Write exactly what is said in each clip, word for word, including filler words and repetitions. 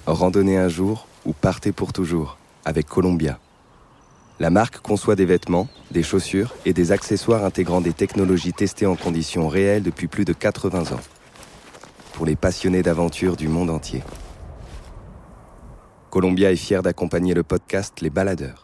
Randonnez un jour ou partez pour toujours avec Columbia. La marque conçoit des vêtements, des chaussures et des accessoires intégrant des technologies testées en conditions réelles depuis plus de quatre-vingts ans. Pour les passionnés d'aventure du monde entier. Columbia est fière d'accompagner le podcast Les Baladeurs.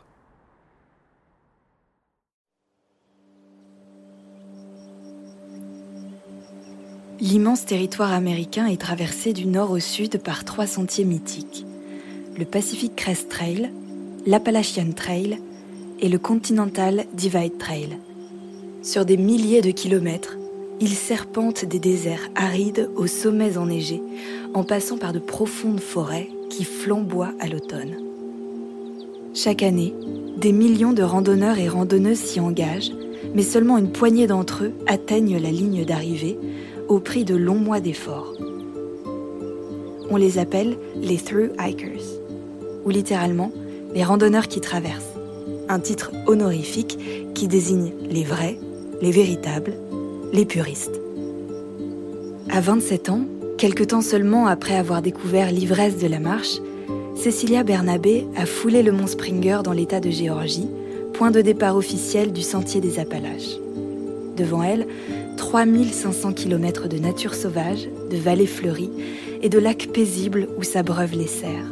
L'immense territoire américain est traversé du nord au sud par trois sentiers mythiques. Le Pacific Crest Trail, l'Appalachian Trail et le Continental Divide Trail. Sur des milliers de kilomètres, ils serpentent des déserts arides aux sommets enneigés, en passant par de profondes forêts qui flamboient à l'automne. Chaque année, des millions de randonneurs et randonneuses s'y engagent, mais seulement une poignée d'entre eux atteignent la ligne d'arrivée, au prix de longs mois d'efforts. On les appelle les Through Hikers, ou littéralement les randonneurs qui traversent, un titre honorifique qui désigne les vrais, les véritables, les puristes. À vingt-sept ans, quelque temps seulement après avoir découvert l'ivresse de la marche, Cecilia Bernabé a foulé le mont Springer dans l'état de Géorgie, point de départ officiel du sentier des Appalaches. Devant elle, trois mille cinq cents kilomètres de nature sauvage, de vallées fleuries et de lacs paisibles où s'abreuvent les cerfs.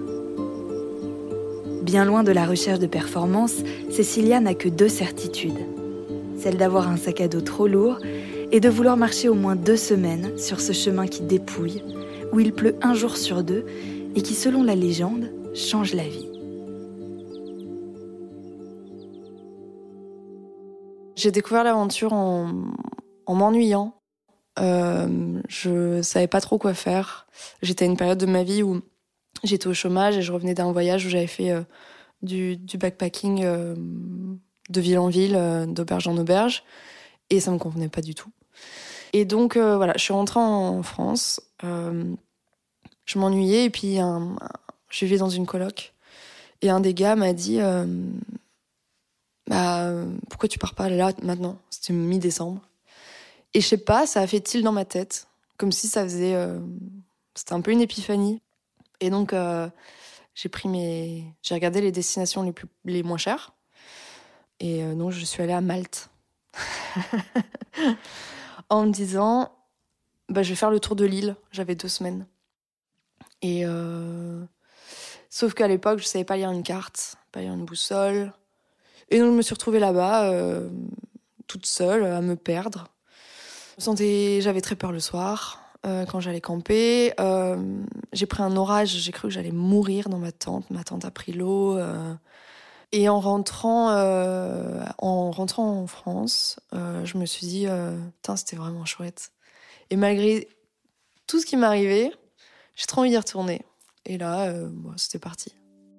Bien loin de la recherche de performance, Cecilia n'a que deux certitudes. Celle d'avoir un sac à dos trop lourd et de vouloir marcher au moins deux semaines sur ce chemin qui dépouille, où il pleut un jour sur deux et qui, selon la légende, change la vie. J'ai découvert l'aventure en, en m'ennuyant. Euh, je savais pas trop quoi faire. J'étais à une période de ma vie où j'étais au chômage et je revenais d'un voyage où j'avais fait euh, du, du backpacking euh, de ville en ville, euh, d'auberge en auberge, et ça me convenait pas du tout. Et donc euh, voilà, je suis rentrée en France. Euh, je m'ennuyais et puis un, un, je vivais dans une coloc et un des gars m'a dit euh, bah pourquoi tu pars pas là maintenant ? C'était mi-décembre. Et je sais pas, ça a fait tilt dans ma tête, comme si ça faisait... Euh, c'était un peu une épiphanie. Et donc, euh, j'ai pris mes... J'ai regardé les destinations les, plus... les moins chères. Et euh, donc, je suis allée à Malte. En me disant, bah, je vais faire le tour de l'île. J'avais deux semaines. Et euh... Sauf qu'à l'époque, je savais pas lire une carte, pas lire une boussole. Et donc, je me suis retrouvée là-bas, euh, toute seule, à me perdre. Je me sentais... J'avais très peur le soir, euh, quand j'allais camper. Euh, j'ai pris un orage, j'ai cru que j'allais mourir dans ma tente. Ma tente a pris l'eau. Euh... Et en rentrant, euh, en rentrant en France, euh, je me suis dit, euh, putain, c'était vraiment chouette. Et malgré tout ce qui m'arrivait, j'ai trop envie d'y retourner. Et là, euh, bon, c'était parti.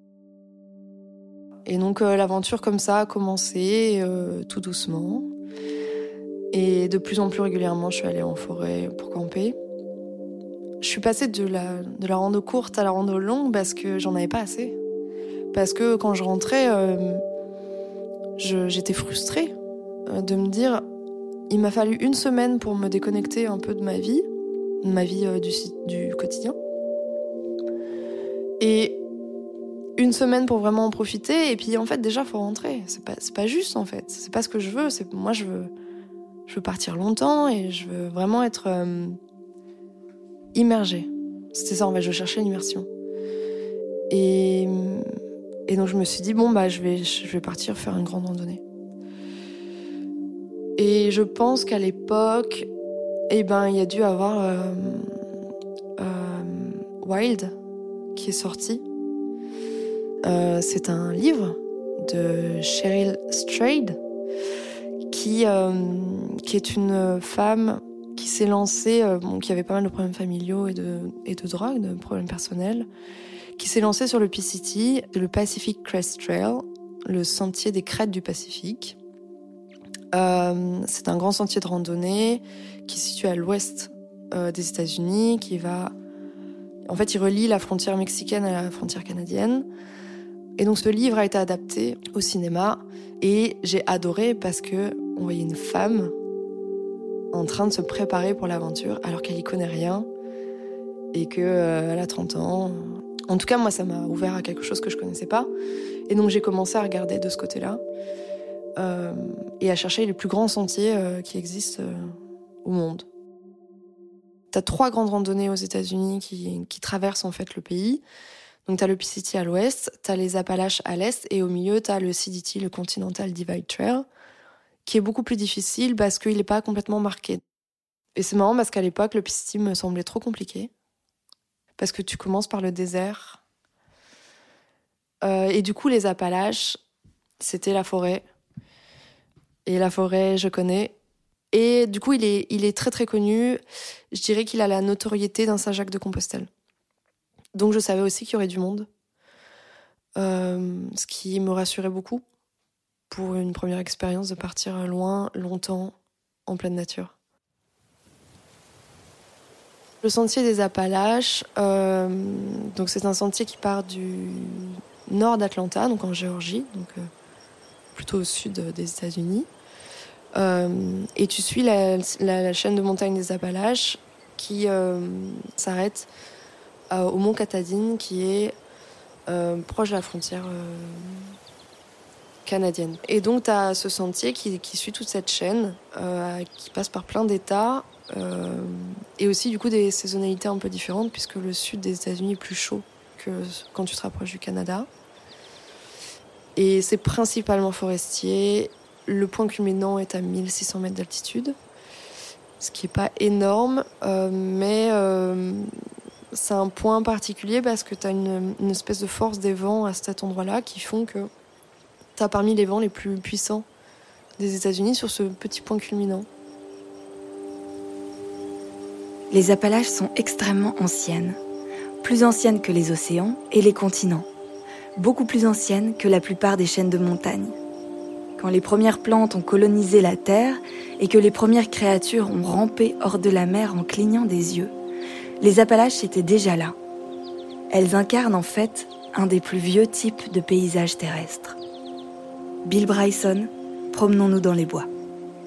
Et donc, euh, l'aventure comme ça a commencé, euh, tout doucement. Et de plus en plus régulièrement, je suis allée en forêt pour camper. Je suis passée de la, de la rando courte à la rando longue parce que j'en avais pas assez. Parce que quand je rentrais, euh, je, j'étais frustrée euh, de me dire il m'a fallu une semaine pour me déconnecter un peu de ma vie, de ma vie euh, du, du quotidien. Et une semaine pour vraiment en profiter. Et puis en fait, déjà, il faut rentrer. C'est pas, c'est pas juste en fait. C'est pas ce que je veux. C'est, moi, je veux, je veux partir longtemps et je veux vraiment être euh, immergée. C'était ça en fait, je cherchais l'immersion. Et. Et donc je me suis dit, bon, bah, je vais, je vais partir faire une grande randonnée. Et je pense qu'à l'époque, eh ben, il y a dû avoir euh, euh, Wild qui est sorti. Euh, c'est un livre de Cheryl Strayed qui, euh, qui est une femme qui s'est lancée, euh, bon, qui avait pas mal de problèmes familiaux et de, et de drogue, de problèmes personnels, qui s'est lancé sur le P C T, le Pacific Crest Trail, le sentier des crêtes du Pacifique. Euh, c'est un grand sentier de randonnée qui est situé à l'ouest euh, des États-Unis, qui va... En fait, il relie la frontière mexicaine à la frontière canadienne. Et donc, ce livre a été adapté au cinéma et j'ai adoré parce que on voyait une femme en train de se préparer pour l'aventure alors qu'elle y connaît rien et qu'elle euh, a trente ans. En tout cas, moi, ça m'a ouvert à quelque chose que je connaissais pas. Et donc, j'ai commencé à regarder de ce côté-là euh, et à chercher les plus grands sentiers euh, qui existent euh, au monde. T'as trois grandes randonnées aux États-Unis qui, qui traversent en fait le pays. Donc, t'as le P C T à l'ouest, t'as les Appalaches à l'est, et au milieu, t'as le C D T, le Continental Divide Trail, qui est beaucoup plus difficile parce qu'il n'est pas complètement marqué. Et c'est marrant parce qu'à l'époque, le P C T me semblait trop compliqué. Parce que tu commences par le désert. Euh, et du coup, les Appalaches, c'était la forêt. Et la forêt, je connais. Et du coup, il est, il est très très connu. Je dirais qu'il a la notoriété d'un Saint-Jacques-de-Compostelle. Donc je savais aussi qu'il y aurait du monde. Euh, ce qui me rassurait beaucoup pour une première expérience de partir loin, longtemps, en pleine nature. Le sentier des Appalaches, euh, donc c'est un sentier qui part du nord d'Atlanta, donc en Géorgie, donc euh, plutôt au sud des États-Unis. Euh, et tu suis la, la, la chaîne de montagnes des Appalaches qui euh, s'arrête euh, au mont Katahdin, qui est euh, proche de la frontière euh, canadienne. Et donc tu as ce sentier qui, qui suit toute cette chaîne, euh, qui passe par plein d'États. Euh, et aussi du coup des saisonnalités un peu différentes puisque le sud des États-Unis est plus chaud que quand tu te rapproches du Canada. Et c'est principalement forestier. Le point culminant est à mille six cents mètres d'altitude, ce qui n'est pas énorme, euh, mais euh, c'est un point particulier parce que tu as une, une espèce de force des vents à cet endroit-là qui font que tu as parmi les vents les plus puissants des États-Unis sur ce petit point culminant. Les Appalaches sont extrêmement anciennes, plus anciennes que les océans et les continents, beaucoup plus anciennes que la plupart des chaînes de montagnes. Quand les premières plantes ont colonisé la Terre et que les premières créatures ont rampé hors de la mer en clignant des yeux, les Appalaches étaient déjà là. Elles incarnent en fait un des plus vieux types de paysages terrestres. Bill Bryson, promenons-nous dans les bois.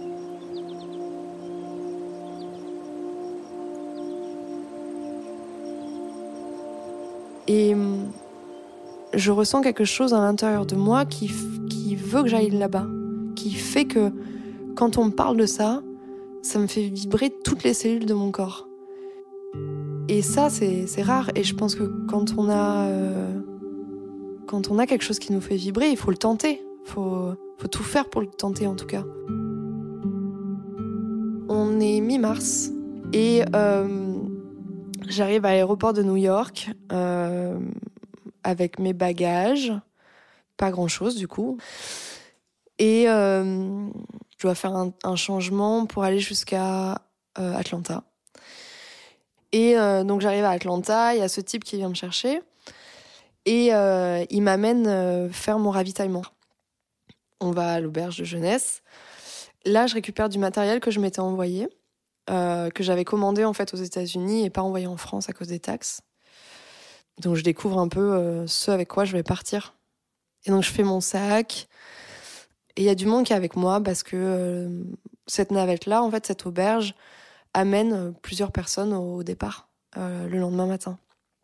Et je ressens quelque chose à l'intérieur de moi qui, qui veut que j'aille là-bas, qui fait que quand on me parle de ça, ça me fait vibrer toutes les cellules de mon corps. Et ça, c'est, c'est rare. Et je pense que quand on a, euh, quand on a quelque chose qui nous fait vibrer, il faut le tenter. Il faut, faut tout faire pour le tenter, en tout cas. On est mi-mars et euh, j'arrive à l'aéroport de New York euh, avec mes bagages, pas grand-chose du coup. Et euh, je dois faire un, un changement pour aller jusqu'à euh, Atlanta. Et euh, donc j'arrive à Atlanta, il y a ce type qui vient me chercher et euh, il m'amène euh, faire mon ravitaillement. On va à l'auberge de jeunesse. Là, je récupère du matériel que je m'étais envoyé, euh, que j'avais commandé en fait aux États-Unis et pas envoyé en France à cause des taxes. Donc je découvre un peu euh, ce avec quoi je vais partir. Et donc je fais mon sac. Et il y a du monde qui est avec moi parce que euh, cette navette-là, en fait, cette auberge, amène plusieurs personnes au départ, euh, le lendemain matin.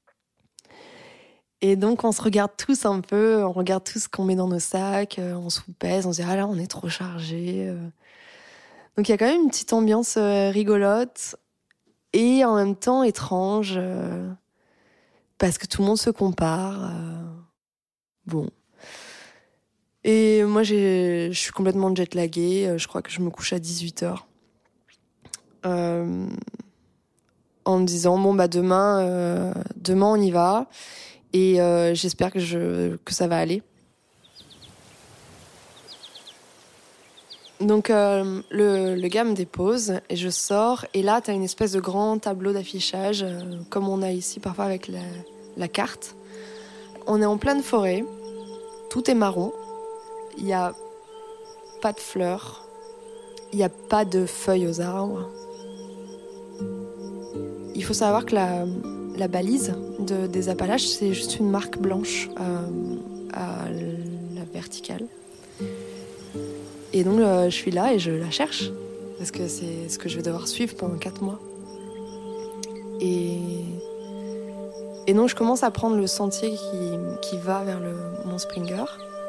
Et donc, on se regarde tous un peu, on regarde tout ce qu'on met dans nos sacs, euh, on se pèse, on se dit « Ah là, on est trop chargé. Euh. » Donc, il y a quand même une petite ambiance euh, rigolote et en même temps étrange euh, parce que tout le monde se compare. Euh. Bon. Et moi, j'ai, je suis complètement jet-laguée. Je crois que je me couche à dix-huit heures. Euh, en me disant, bon, bah demain, euh, demain on y va. Et euh, j'espère que, je, que ça va aller. Donc, euh, le, le gars me dépose et je sors. Et là, t'as une espèce de grand tableau d'affichage, euh, comme on a ici parfois avec la, la carte. On est en pleine forêt. Tout est marron. Il n'y a pas de fleurs. Il n'y a pas de feuilles aux arbres. Il faut savoir que la, la balise de, des Appalaches, c'est juste une marque blanche euh, à la verticale. Et donc, euh, je suis là et je la cherche. Parce que c'est ce que je vais devoir suivre pendant quatre mois. Et Et donc je commence à prendre le sentier qui, qui va vers le Mont Springer.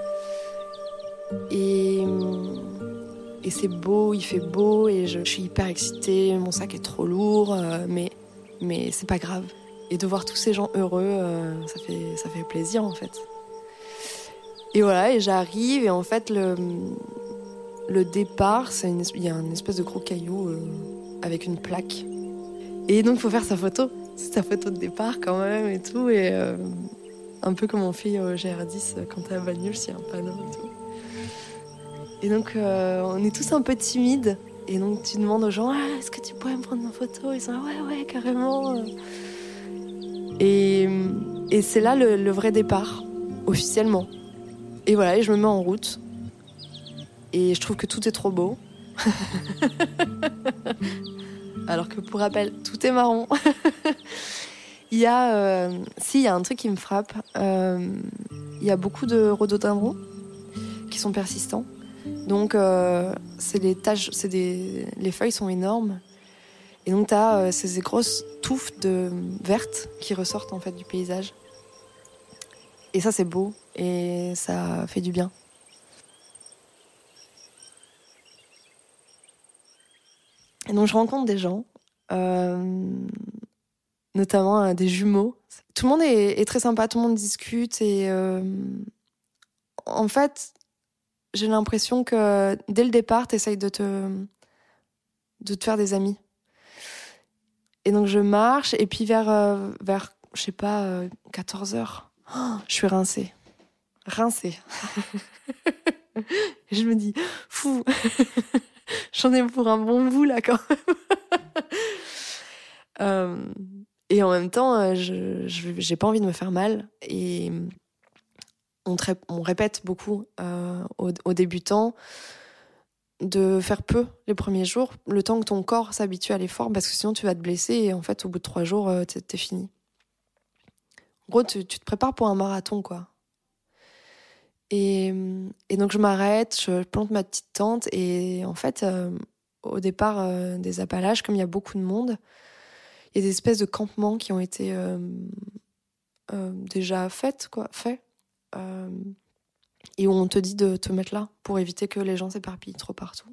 Et, et c'est beau, il fait beau et je, je suis hyper excitée, mon sac est trop lourd, euh, mais, mais c'est pas grave. Et de voir tous ces gens heureux, euh, ça fait, ça fait plaisir en fait. Et voilà, et j'arrive et en fait le, le départ, c'est une, il y a une espèce de gros caillou euh, avec une plaque. Et donc il faut faire sa photo. C'est ta photo de départ quand même et tout. Et euh, un peu comme on fait au G R dix quand t'es à Banyuls, il y a un panneau et tout. Et donc euh, on est tous un peu timides. Et donc tu demandes aux gens ah, est-ce que tu pourrais me prendre ma photo? Ils sont là, ouais, ouais, carrément. Et, et c'est là le, le vrai départ, officiellement. Et voilà, et je me mets en route. Et je trouve que tout est trop beau. Alors que pour rappel, tout est marron. Il y a, euh, si, il y a un truc qui me frappe. Euh, il y a beaucoup de rhododendrons qui sont persistants. Donc, euh, c'est des taches, c'est des, les feuilles sont énormes. Et donc, t'as euh, ces grosses touffes de vertes qui ressortent en fait du paysage. Et ça, c'est beau et ça fait du bien. Et donc je rencontre des gens, euh, notamment euh, des jumeaux. Tout le monde est, est très sympa, tout le monde discute et euh, en fait, j'ai l'impression que dès le départ, t'essayes de te, de te faire des amis. Et donc je marche et puis vers, euh, vers je sais pas, euh, quatorze heures, oh, je suis rincée. Rincée. Et je me dis, fou, j'en ai pour un bon bout là quand même. euh, et en même temps, je, je, j'ai pas envie de me faire mal. Et on, tra- on répète beaucoup euh, aux, aux débutants de faire peu les premiers jours, le temps que ton corps s'habitue à l'effort, parce que sinon tu vas te blesser et en fait, au bout de trois jours, t'es, t'es fini. En gros, tu, tu te prépares pour un marathon, quoi. Et, et donc je m'arrête, je plante ma petite tente et en fait, euh, au départ euh, des Appalaches, comme il y a beaucoup de monde, il y a des espèces de campements qui ont été euh, euh, déjà faits, quoi, faits, euh, et où on te dit de te mettre là pour éviter que les gens s'éparpillent trop partout.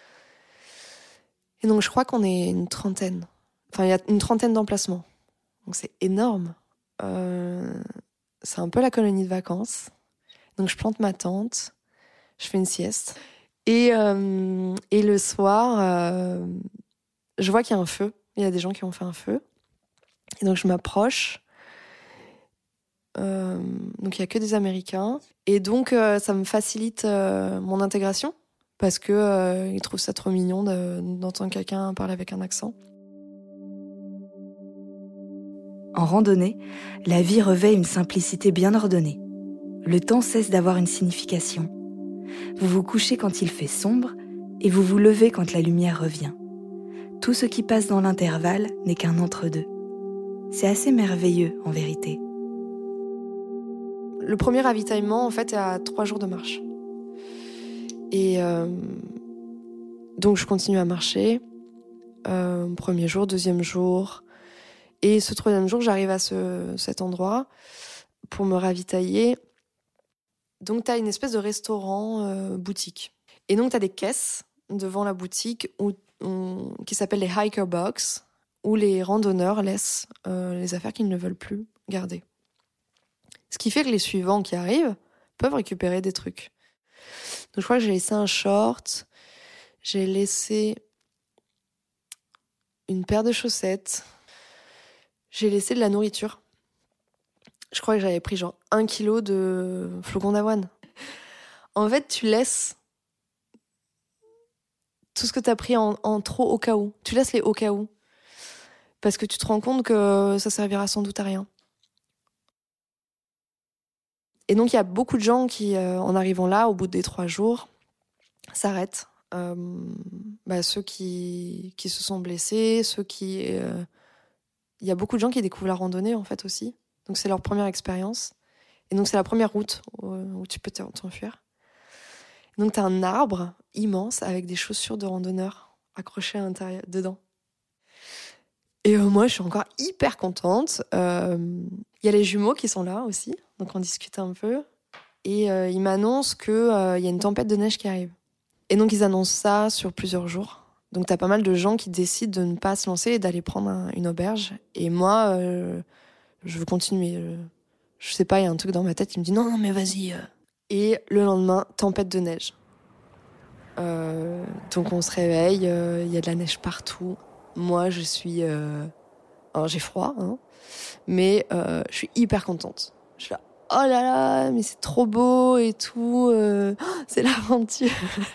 Et donc je crois qu'on est une trentaine, enfin il y a une trentaine d'emplacements, donc c'est énorme. Euh, c'est un peu la colonie de vacances. Donc je plante ma tente, je fais une sieste. Et, euh, et le soir, euh, je vois qu'il y a un feu. Il y a des gens qui ont fait un feu. Et donc je m'approche. Euh, donc il n'y a que des Américains. Et donc euh, ça me facilite euh, mon intégration. Parce qu'ils euh, trouvent ça trop mignon de, d'entendre quelqu'un parler avec un accent. En randonnée, la vie revêt une simplicité bien ordonnée. Le temps cesse d'avoir une signification. Vous vous couchez quand il fait sombre et vous vous levez quand la lumière revient. Tout ce qui passe dans l'intervalle n'est qu'un entre-deux. C'est assez merveilleux, en vérité. Le premier ravitaillement, en fait, est à trois jours de marche. Et euh, donc, je continue à marcher. Euh, premier jour, deuxième jour. Et ce troisième jour, j'arrive à ce, cet endroit pour me ravitailler. Donc, tu as une espèce de restaurant euh, boutique. Et donc, tu as des caisses devant la boutique où, où, qui s'appellent les hiker box, où les randonneurs laissent euh, les affaires qu'ils ne veulent plus garder. Ce qui fait que les suivants qui arrivent peuvent récupérer des trucs. Donc, je crois que j'ai laissé un short, j'ai laissé une paire de chaussettes, j'ai laissé de la nourriture. Je crois que j'avais pris genre un kilo de flocons d'avoine. En fait, tu laisses tout ce que t'as pris en, en trop au cas où. Tu laisses les au cas où. Parce que tu te rends compte que ça servira sans doute à rien. Et donc, il y a beaucoup de gens qui, euh, en arrivant là, au bout des trois jours, s'arrêtent. Euh, bah, ceux qui, qui se sont blessés, ceux qui... Euh... Il y a beaucoup de gens qui découvrent la randonnée, en fait, aussi. Donc, c'est leur première expérience. Et donc, c'est la première route où, où tu peux t'enfuir. Donc, tu as un arbre immense avec des chaussures de randonneur accrochées à l'intérieur, dedans. Et euh, moi, je suis encore hyper contente. Euh, Il y a les jumeaux qui sont là aussi, donc on discute un peu. Et euh, ils m'annoncent qu'il euh, y a une tempête de neige qui arrive. Et donc ils annoncent ça sur plusieurs jours. Donc t'as pas mal de gens qui décident de ne pas se lancer et d'aller prendre un, une auberge. Et moi, euh, je veux continuer. Je, je sais pas, il y a un truc dans ma tête qui me dit non, non, mais vas-y. Et le lendemain, tempête de neige. Euh, donc on se réveille, il euh, y a de la neige partout. Moi, je suis... Euh... Alors j'ai froid, hein, mais euh, je suis hyper contente. Je suis là, oh là là, mais c'est trop beau et tout. Euh... Oh, c'est l'aventure.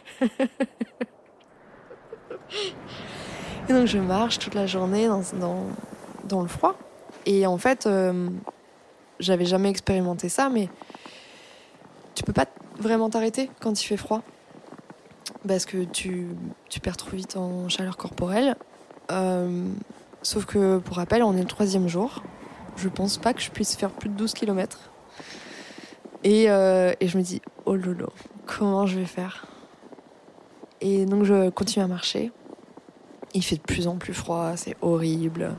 Et donc je marche toute la journée dans, dans, dans le froid. Et en fait, euh, j'avais jamais expérimenté ça, mais tu peux pas vraiment t'arrêter quand il fait froid. Parce que tu, tu perds trop vite en chaleur corporelle. Euh, sauf que, pour rappel, on est le troisième jour. Je pense pas que je puisse faire plus de douze kilomètres. Et, euh, et je me dis, oh lolo, comment je vais faire ? Et donc je continue à marcher. Il fait de plus en plus froid, c'est horrible.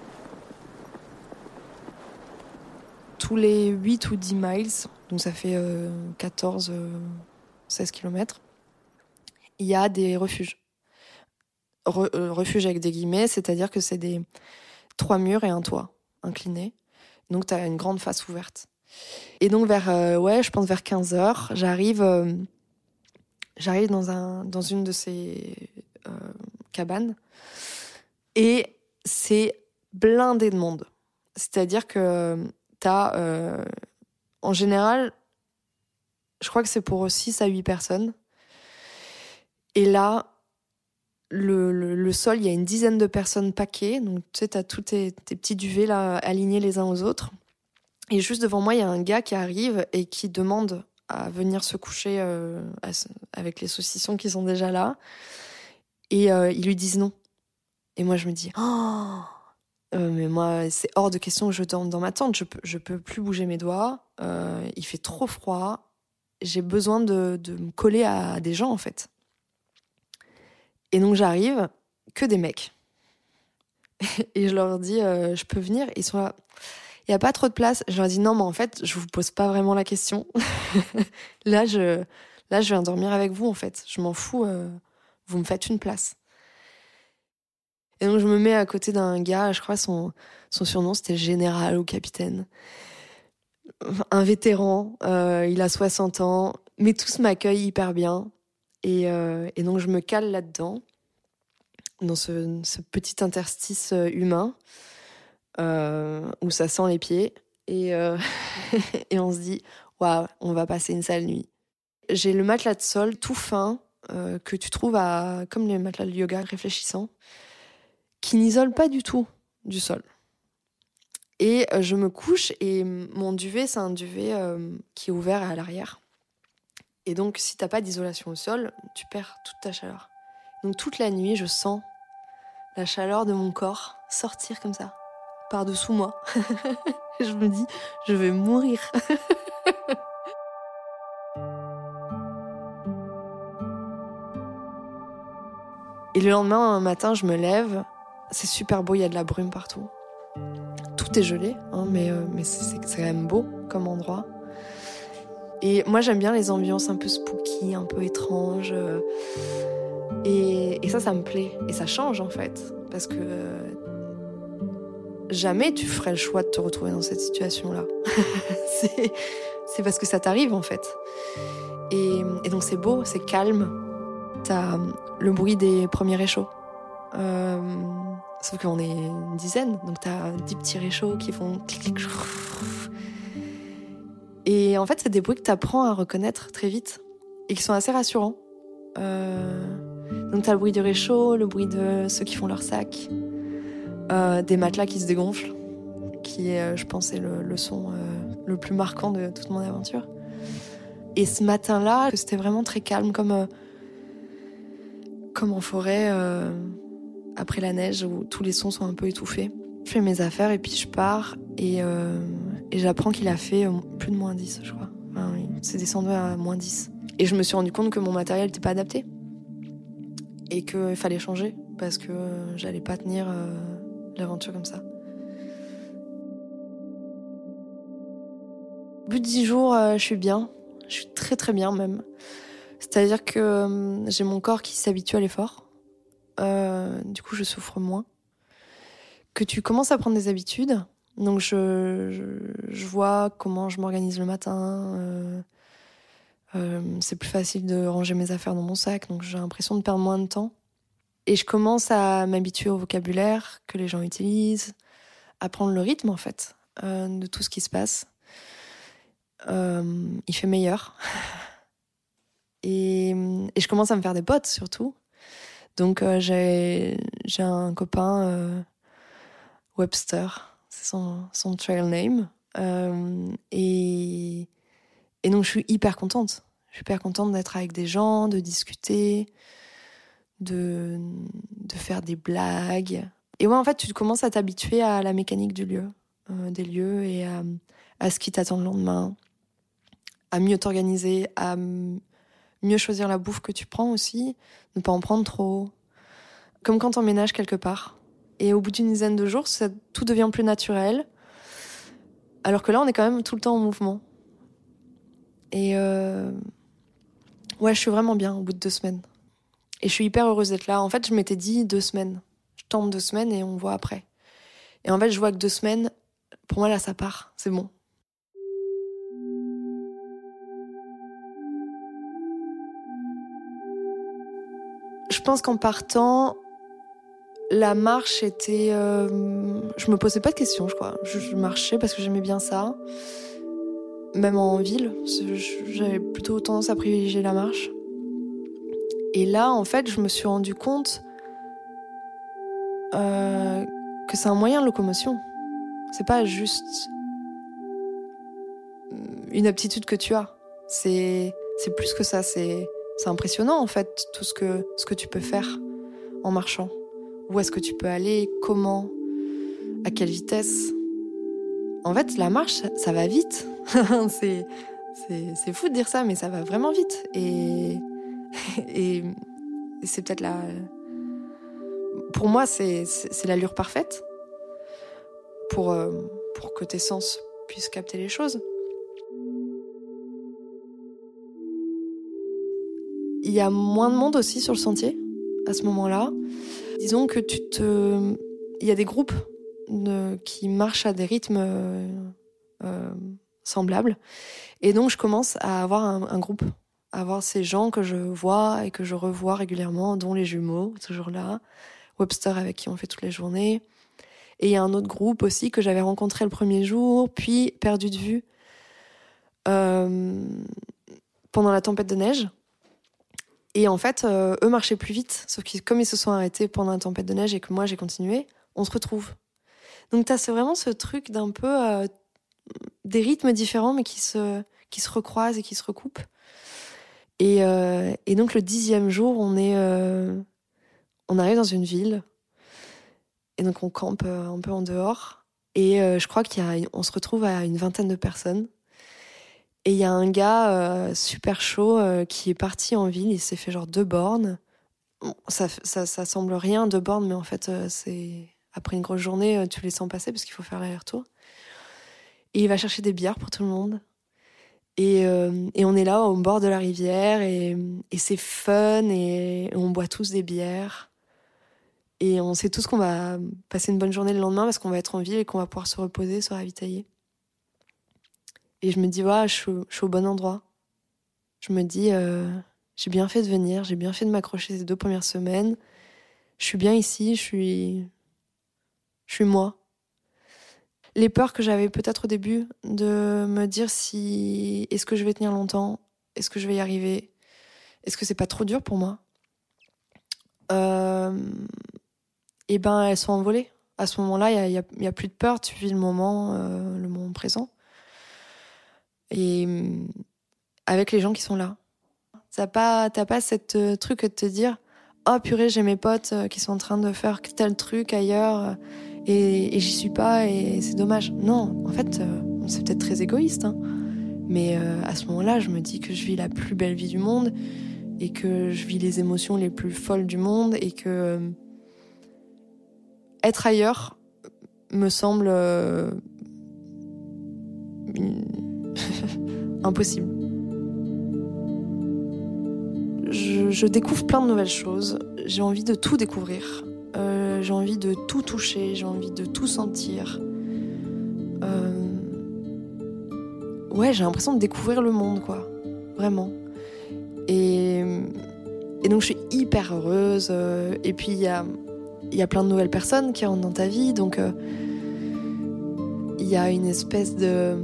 Tous les huit ou dix miles, donc ça fait euh, quatorze, seize kilomètres, il y a des refuges. Re, euh, refuges avec des guillemets, c'est-à-dire que c'est des trois murs et un toit incliné. Donc tu as une grande face ouverte. Et donc vers, euh, ouais, je pense vers quinze heures, j'arrive, euh, j'arrive dans, un, dans une de ces euh, cabanes. Et c'est blindé de monde. C'est-à-dire que t'as, euh, en général, je crois que c'est pour six à huit personnes. Et là, le, le, le sol, il y a une dizaine de personnes paquées. Donc, tu sais, t'as tous tes, tes petits duvets là, alignés les uns aux autres. Et juste devant moi, il y a un gars qui arrive et qui demande à venir se coucher euh, avec les saucissons qui sont déjà là. Et euh, ils lui disent non. Et moi, je me dis, oh, euh, mais moi, c'est hors de question que je dorme dans ma tente. Je peux, je peux plus bouger mes doigts. Euh, il fait trop froid. J'ai besoin de, de me coller à des gens, en fait. Et donc, j'arrive, que des mecs. Et je leur dis, euh, je peux venir ? Ils sont là, il n'y a pas trop de place. Je leur dis, non, mais en fait, je vous pose pas vraiment la question. là, je, là, je viens dormir avec vous, en fait. Je m'en fous. Euh, vous me faites une place. Et donc, je me mets à côté d'un gars, je crois son, son surnom, c'était général ou capitaine. Un vétéran, euh, il a soixante ans, mais tous m'accueillent hyper bien. Et, euh, et donc, je me cale là-dedans, dans ce, ce petit interstice humain, euh, où ça sent les pieds. Et, euh, et on se dit, waouh, on va passer une sale nuit. J'ai le matelas de sol tout fin, euh, que tu trouves à, comme les matelas de yoga réfléchissants, qui n'isole pas du tout du sol. Et euh, je me couche et mon duvet, c'est un duvet euh, qui est ouvert à l'arrière. Et donc, si t'as pas d'isolation au sol, tu perds toute ta chaleur. Donc, toute la nuit, je sens la chaleur de mon corps sortir comme ça, par-dessous moi. Je me dis, je vais mourir. Et le lendemain, un matin, je me lève. C'est super beau, il y a de la brume partout. Tout est gelé, hein, mais, euh, mais c'est, c'est quand même beau comme endroit. Et moi, j'aime bien les ambiances un peu spooky, un peu étranges. Euh, et, et ça, ça me plaît. Et ça change, en fait. Parce que euh, jamais tu ferais le choix de te retrouver dans cette situation-là. c'est, c'est parce que ça t'arrive, en fait. Et, et donc, c'est beau, c'est calme. T'as le bruit des premiers réchauds. Euh, sauf qu'on est une dizaine, donc t'as dix petits réchauds qui font clic clic. Et en fait, c'est des bruits que t'apprends à reconnaître très vite et qui sont assez rassurants. Euh, donc t'as le bruit du réchaud, le bruit de ceux qui font leur sac, euh, des matelas qui se dégonflent, qui est, je pense, est le, le son euh, le plus marquant de toute mon aventure. Et ce matin-là, c'était vraiment très calme, comme euh, comme en forêt. Euh, après la neige où tous les sons sont un peu étouffés. Je fais mes affaires et puis je pars et, euh, et j'apprends qu'il a fait plus de moins dix, je crois. Enfin, il s'est descendu à moins dix. Et je me suis rendu compte que mon matériel n'était pas adapté et qu'il fallait changer parce que j'allais pas tenir euh, l'aventure comme ça. Au bout de dix jours, euh, je suis bien. Je suis très très bien même. C'est-à-dire que euh, j'ai mon corps qui s'habitue à l'effort. Euh, du coup, je souffre moins. Que tu commences à prendre des habitudes. Donc, je, je, je vois comment je m'organise le matin. Euh, euh, c'est plus facile de ranger mes affaires dans mon sac. Donc, j'ai l'impression de perdre moins de temps. Et je commence à m'habituer au vocabulaire que les gens utilisent, à prendre le rythme, en fait, euh, de tout ce qui se passe. Euh, il fait meilleur. Et, et je commence à me faire des potes, surtout. Donc, euh, j'ai, j'ai un copain, euh, Webster, c'est son, son trail name. Euh, et, et donc, je suis hyper contente. Je suis hyper contente d'être avec des gens, de discuter, de, de faire des blagues. Et ouais, en fait, tu commences à t'habituer à la mécanique du lieu, euh, des lieux et à, à ce qui t'attend le lendemain, à mieux t'organiser, à mieux choisir la bouffe que tu prends aussi, ne pas en prendre trop. Comme quand on emménages quelque part. Et au bout d'une dizaine de jours, ça, tout devient plus naturel. Alors que là, on est quand même tout le temps en mouvement. Et euh... ouais, je suis vraiment bien au bout de deux semaines. Et je suis hyper heureuse d'être là. En fait, je m'étais dit deux semaines. Je tente deux semaines et on voit après. Et en fait, je vois que deux semaines, pour moi, là, ça part. C'est bon. Je pense qu'en partant, la marche était... Euh... Je me posais pas de questions, je crois. Je, je marchais parce que j'aimais bien ça. Même en ville, j'avais plutôt tendance à privilégier la marche. Et là, en fait, je me suis rendu compte euh, que c'est un moyen de locomotion. C'est pas juste une aptitude que tu as. C'est, c'est plus que ça. C'est, c'est impressionnant, en fait, tout ce que, ce que tu peux faire en marchant. Où est-ce que tu peux aller, comment, à quelle vitesse. En fait, la marche, ça, ça va vite. c'est, c'est, c'est fou de dire ça, mais ça va vraiment vite. Et, et, et c'est peut-être la... Pour moi, c'est, c'est, c'est l'allure parfaite pour, euh, pour que tes sens puissent capter les choses. Il y a moins de monde aussi sur le sentier à ce moment-là. Disons que tu te... Il y a des groupes de... qui marchent à des rythmes euh, euh, semblables. Et donc, je commence à avoir un, un groupe, à avoir ces gens que je vois et que je revois régulièrement, dont les jumeaux, toujours là, Webster avec qui on fait toutes les journées. Et il y a un autre groupe aussi que j'avais rencontré le premier jour, puis perdu de vue euh, pendant la tempête de neige. Et en fait, euh, eux marchaient plus vite, sauf que comme ils se sont arrêtés pendant la tempête de neige et que moi j'ai continué, on se retrouve. Donc t'as c'est vraiment ce truc d'un peu euh, des rythmes différents mais qui se qui se recroisent et qui se recoupent. Et, euh, et donc le dixième jour, on est euh, on arrive dans une ville et donc on campe euh, un peu en dehors et euh, je crois qu'il y a on se retrouve à une vingtaine de personnes. Et il y a un gars euh, super chaud euh, qui est parti en ville, il s'est fait genre deux bornes. Bon, ça, ça, ça semble rien, deux bornes, mais en fait, euh, c'est après une grosse journée, euh, tu les sens passer parce qu'il faut faire l'aller-retour. Et il va chercher des bières pour tout le monde. Et, euh, et on est là au bord de la rivière et, et c'est fun et on boit tous des bières. Et on sait tous qu'on va passer une bonne journée le lendemain parce qu'on va être en ville et qu'on va pouvoir se reposer, se ravitailler. Et je me dis, ouais, je suis, je suis au bon endroit. Je me dis, euh, j'ai bien fait de venir, j'ai bien fait de m'accrocher ces deux premières semaines. Je suis bien ici, je suis, je suis moi. Les peurs que j'avais peut-être au début de me dire si, est-ce que je vais tenir longtemps? Est-ce que je vais y arriver? Est-ce que c'est pas trop dur pour moi? Euh, et ben, elles sont envolées. À ce moment-là, il y a, y a, y a plus de peur, tu vis le moment, euh, le moment présent. Et avec les gens qui sont là. T'as pas, t'as pas cette euh, truc de te dire « Oh purée, j'ai mes potes euh, qui sont en train de faire tel truc ailleurs euh, et, et j'y suis pas et c'est dommage. » Non, en fait, euh, c'est peut-être très égoïste, hein, mais euh, à ce moment-là, je me dis que je vis la plus belle vie du monde et que je vis les émotions les plus folles du monde et que euh, être ailleurs me semble... Euh, une, Impossible. Je, je découvre plein de nouvelles choses. J'ai envie de tout découvrir. Euh, j'ai envie de tout toucher. J'ai envie de tout sentir. Euh... Ouais, j'ai l'impression de découvrir le monde, quoi. Vraiment. Et, et donc, je suis hyper heureuse. Et puis, il y a, y a plein de nouvelles personnes qui rentrent dans ta vie. Donc, il euh, y a une espèce de...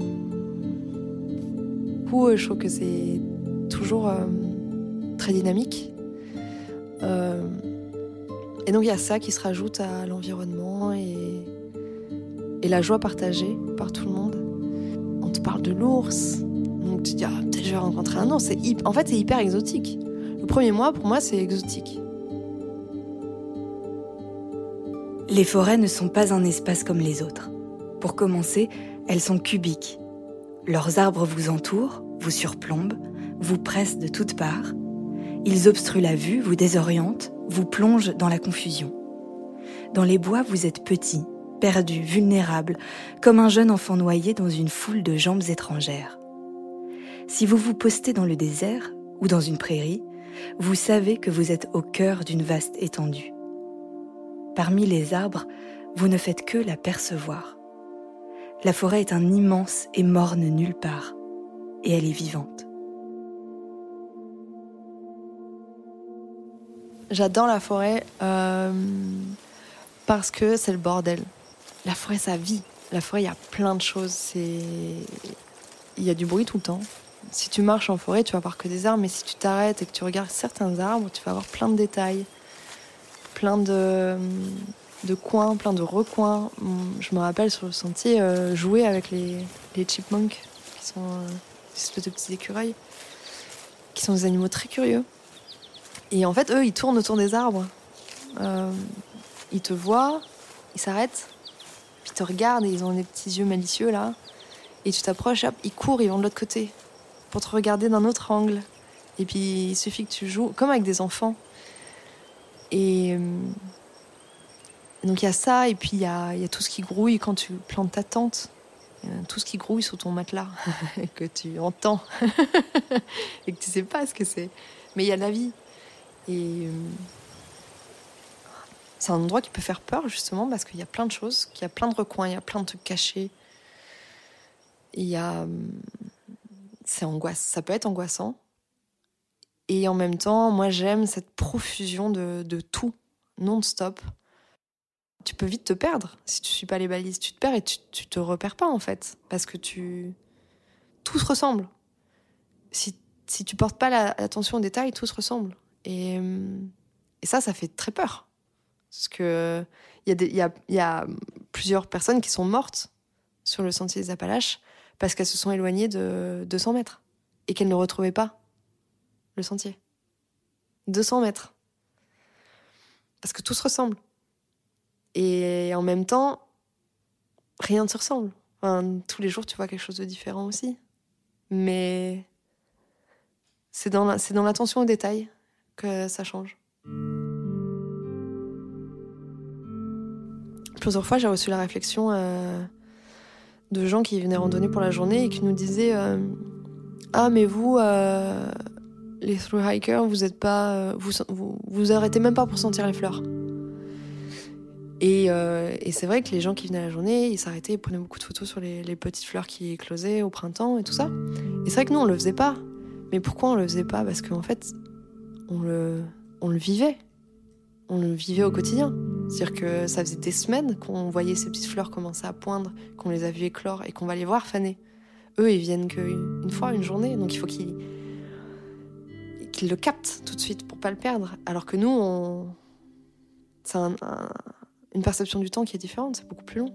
Où je trouve que c'est toujours euh, très dynamique. Euh, et donc, il y a ça qui se rajoute à l'environnement et, et la joie partagée par tout le monde. On te parle de l'ours. Donc, tu te dis, ah, peut-être je vais rencontrer un ours. C'est hyper, en fait, c'est hyper exotique. Le premier mois, pour moi, c'est exotique. Les forêts ne sont pas un espace comme les autres. Pour commencer, elles sont cubiques. Leurs arbres vous entourent, vous surplombent, vous pressent de toutes parts. Ils obstruent la vue, vous désorientent, vous plongent dans la confusion. Dans les bois, vous êtes petit, perdu, vulnérable, comme un jeune enfant noyé dans une foule de jambes étrangères. Si vous vous postez dans le désert ou dans une prairie, vous savez que vous êtes au cœur d'une vaste étendue. Parmi les arbres, vous ne faites que la percevoir. La forêt est un immense et morne nulle part, et elle est vivante. J'adore la forêt euh, parce que c'est le bordel. La forêt, ça vit. La forêt, il y a plein de choses. C'est... Il y a du bruit tout le temps. Si tu marches en forêt, tu vas voir que des arbres, mais si tu t'arrêtes et que tu regardes certains arbres, tu vas avoir plein de détails, plein de... de coins, plein de recoins. Je me rappelle sur le sentier euh, jouer avec les, les chipmunks, qui sont euh, des espèces de petits écureuils, qui sont des animaux très curieux. Et en fait, eux, ils tournent autour des arbres. Euh, ils te voient, ils s'arrêtent, puis ils te regardent et ils ont des petits yeux malicieux là. Et tu t'approches, hop, ils courent, ils vont de l'autre côté pour te regarder d'un autre angle. Et puis il suffit que tu joues comme avec des enfants. Et euh, donc il y a ça, et puis il y a, y a tout ce qui grouille quand tu plantes ta tente. Tout ce qui grouille sous ton matelas, que tu entends, et que tu sais pas ce que c'est. Mais il y a de la vie. Et euh, c'est un endroit qui peut faire peur, justement, parce qu'il y a plein de choses, qu'il y a plein de recoins, il y a plein de trucs cachés. Il y a... C'est angoisse, ça peut être angoissant. Et en même temps, moi, j'aime cette profusion de, de tout, non-stop. Tu peux vite te perdre si tu suis pas les balises. Tu te perds et tu, tu te repères pas, en fait. Parce que tu... Tout se ressemble. Si, si tu portes pas la, l'attention aux détails, tout se ressemble. Et, et ça, ça fait très peur. Parce que il y a des, il y a, il y a plusieurs personnes qui sont mortes sur le sentier des Appalaches parce qu'elles se sont éloignées de deux cents mètres et qu'elles ne retrouvaient pas le sentier. deux cents mètres. Parce que tout se ressemble. Et en même temps, rien ne se ressemble. Enfin, tous les jours, tu vois quelque chose de différent aussi. Mais c'est dans, la, c'est dans l'attention aux détails que ça change. Plusieurs fois, j'ai reçu la réflexion euh, de gens qui venaient randonner pour la journée et qui nous disaient euh, « Ah, mais vous, euh, les thru-hikers, vous êtes pas, euh, vous, vous, vous arrêtez même pas pour sentir les fleurs. » Et, euh, et c'est vrai que les gens qui venaient à la journée, ils s'arrêtaient, ils prenaient beaucoup de photos sur les, les petites fleurs qui éclosaient au printemps et tout ça. Et c'est vrai que nous, on le faisait pas. Mais pourquoi on le faisait pas ? Parce qu'en fait, on le, on le vivait. On le vivait au quotidien. C'est-à-dire que ça faisait des semaines qu'on voyait ces petites fleurs commencer à poindre, qu'on les a vues éclore et qu'on va les voir faner. Eux, ils viennent qu'une fois, une journée. Donc il faut qu'ils, qu'ils le captent tout de suite pour pas le perdre. Alors que nous, on... c'est un... un... une perception du temps qui est différente, c'est beaucoup plus long.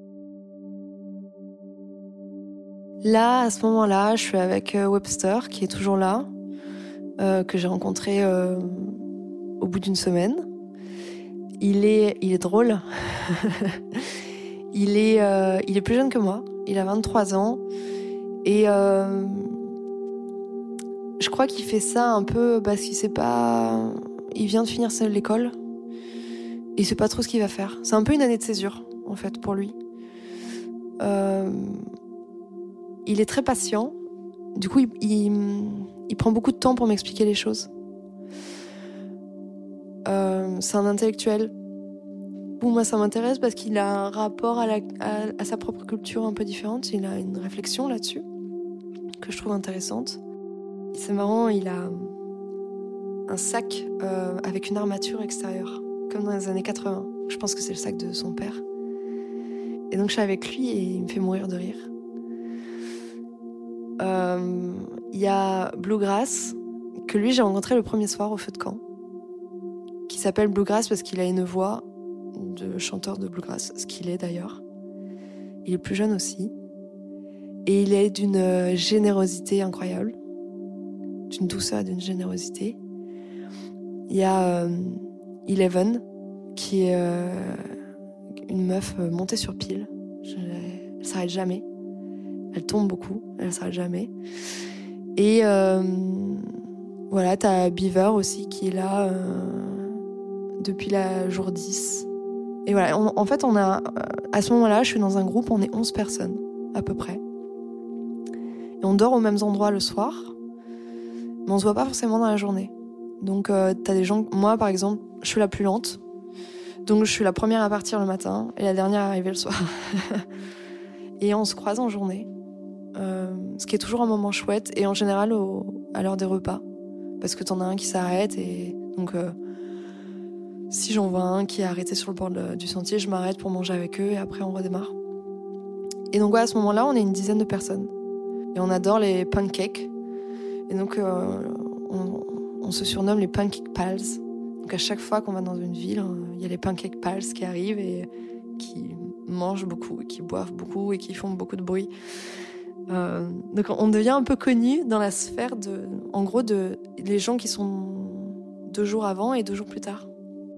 Là, à ce moment-là, je suis avec Webster, qui est toujours là, euh, que j'ai rencontré euh, au bout d'une semaine. Il est, il est drôle. il, est, euh, il est plus jeune que moi, il a vingt-trois ans. Et euh, je crois qu'il fait ça un peu parce qu'il sait pas... Il vient de finir l'école. Et il sait pas trop ce qu'il va faire. C'est un peu une année de césure, en fait, pour lui. Euh... il est très patient. Du coup, il, il, il prend beaucoup de temps pour m'expliquer les choses. Euh, c'est un intellectuel. Bon, moi, ça m'intéresse parce qu'il a un rapport à, la, à, à sa propre culture un peu différente. Il a une réflexion là-dessus que je trouve intéressante. Et c'est marrant, il a un sac euh, avec une armature extérieure, comme dans les années quatre-vingts. Je pense que c'est le sac de son père. Et donc, je suis avec lui et il me fait mourir de rire. Il euh, y a Bluegrass, que lui, j'ai rencontré le premier soir au feu de camp, qui s'appelle Bluegrass parce qu'il a une voix de chanteur de bluegrass, ce qu'il est d'ailleurs. Il est plus jeune aussi. Et il est d'une générosité incroyable, d'une douceur, d'une générosité. Il y a euh, Eleven, qui est euh, une meuf montée sur pile. Je, elle s'arrête jamais. Elle tombe beaucoup, elle s'arrête jamais. Et euh, voilà, t'as Beaver aussi qui est là euh, depuis la jour dix. Et voilà, on, en fait, on a, à ce moment-là, je suis dans un groupe, on est onze personnes, à peu près. Et on dort aux mêmes endroits le soir, mais on se voit pas forcément dans la journée. Donc, euh, t'as des gens, moi, par exemple, je suis la plus lente. Donc, je suis la première à partir le matin et la dernière à arriver le soir. Et on se croise en journée. Euh, ce qui est toujours un moment chouette, et en général au, à l'heure des repas. Parce que t'en as un qui s'arrête, et donc... Euh, Si j'en vois un qui est arrêté sur le bord de, du sentier, je m'arrête pour manger avec eux et après on redémarre. Et donc ouais, à ce moment-là, on est une dizaine de personnes. Et on adore les pancakes. Et donc euh, on, on se surnomme les Pancake Pals. Donc à chaque fois qu'on va dans une ville, il y a les Pancake Pals qui arrivent et qui mangent beaucoup, et qui boivent beaucoup et qui font beaucoup de bruit. Euh, donc on devient un peu connu dans la sphère de, en gros, de les gens qui sont deux jours avant et deux jours plus tard.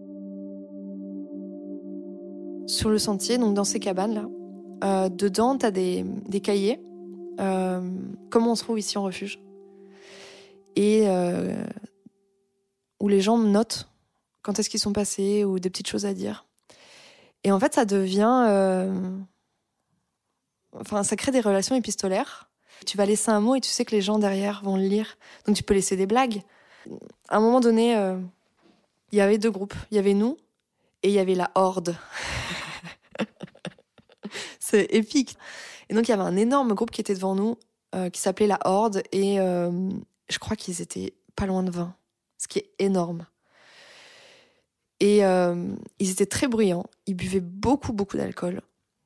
Sur le sentier, donc dans ces cabanes-là, euh, dedans, t'as des, des cahiers, euh, comme on se trouve ici en refuge, et euh, où les gens notent quand est-ce qu'ils sont passés ou des petites choses à dire. Et en fait, ça devient... Euh, enfin, ça crée des relations épistolaires. Tu vas laisser un mot et tu sais que les gens derrière vont le lire. Donc tu peux laisser des blagues. À un moment donné, euh, il y avait deux groupes. Il y avait nous et il y avait la horde. C'est épique. Et donc, il y avait un énorme groupe qui était devant nous, euh, qui s'appelait la Horde, et euh, je crois qu'ils étaient pas loin de vingt, ce qui est énorme. Et euh, ils étaient très bruyants, ils buvaient beaucoup, beaucoup d'alcool.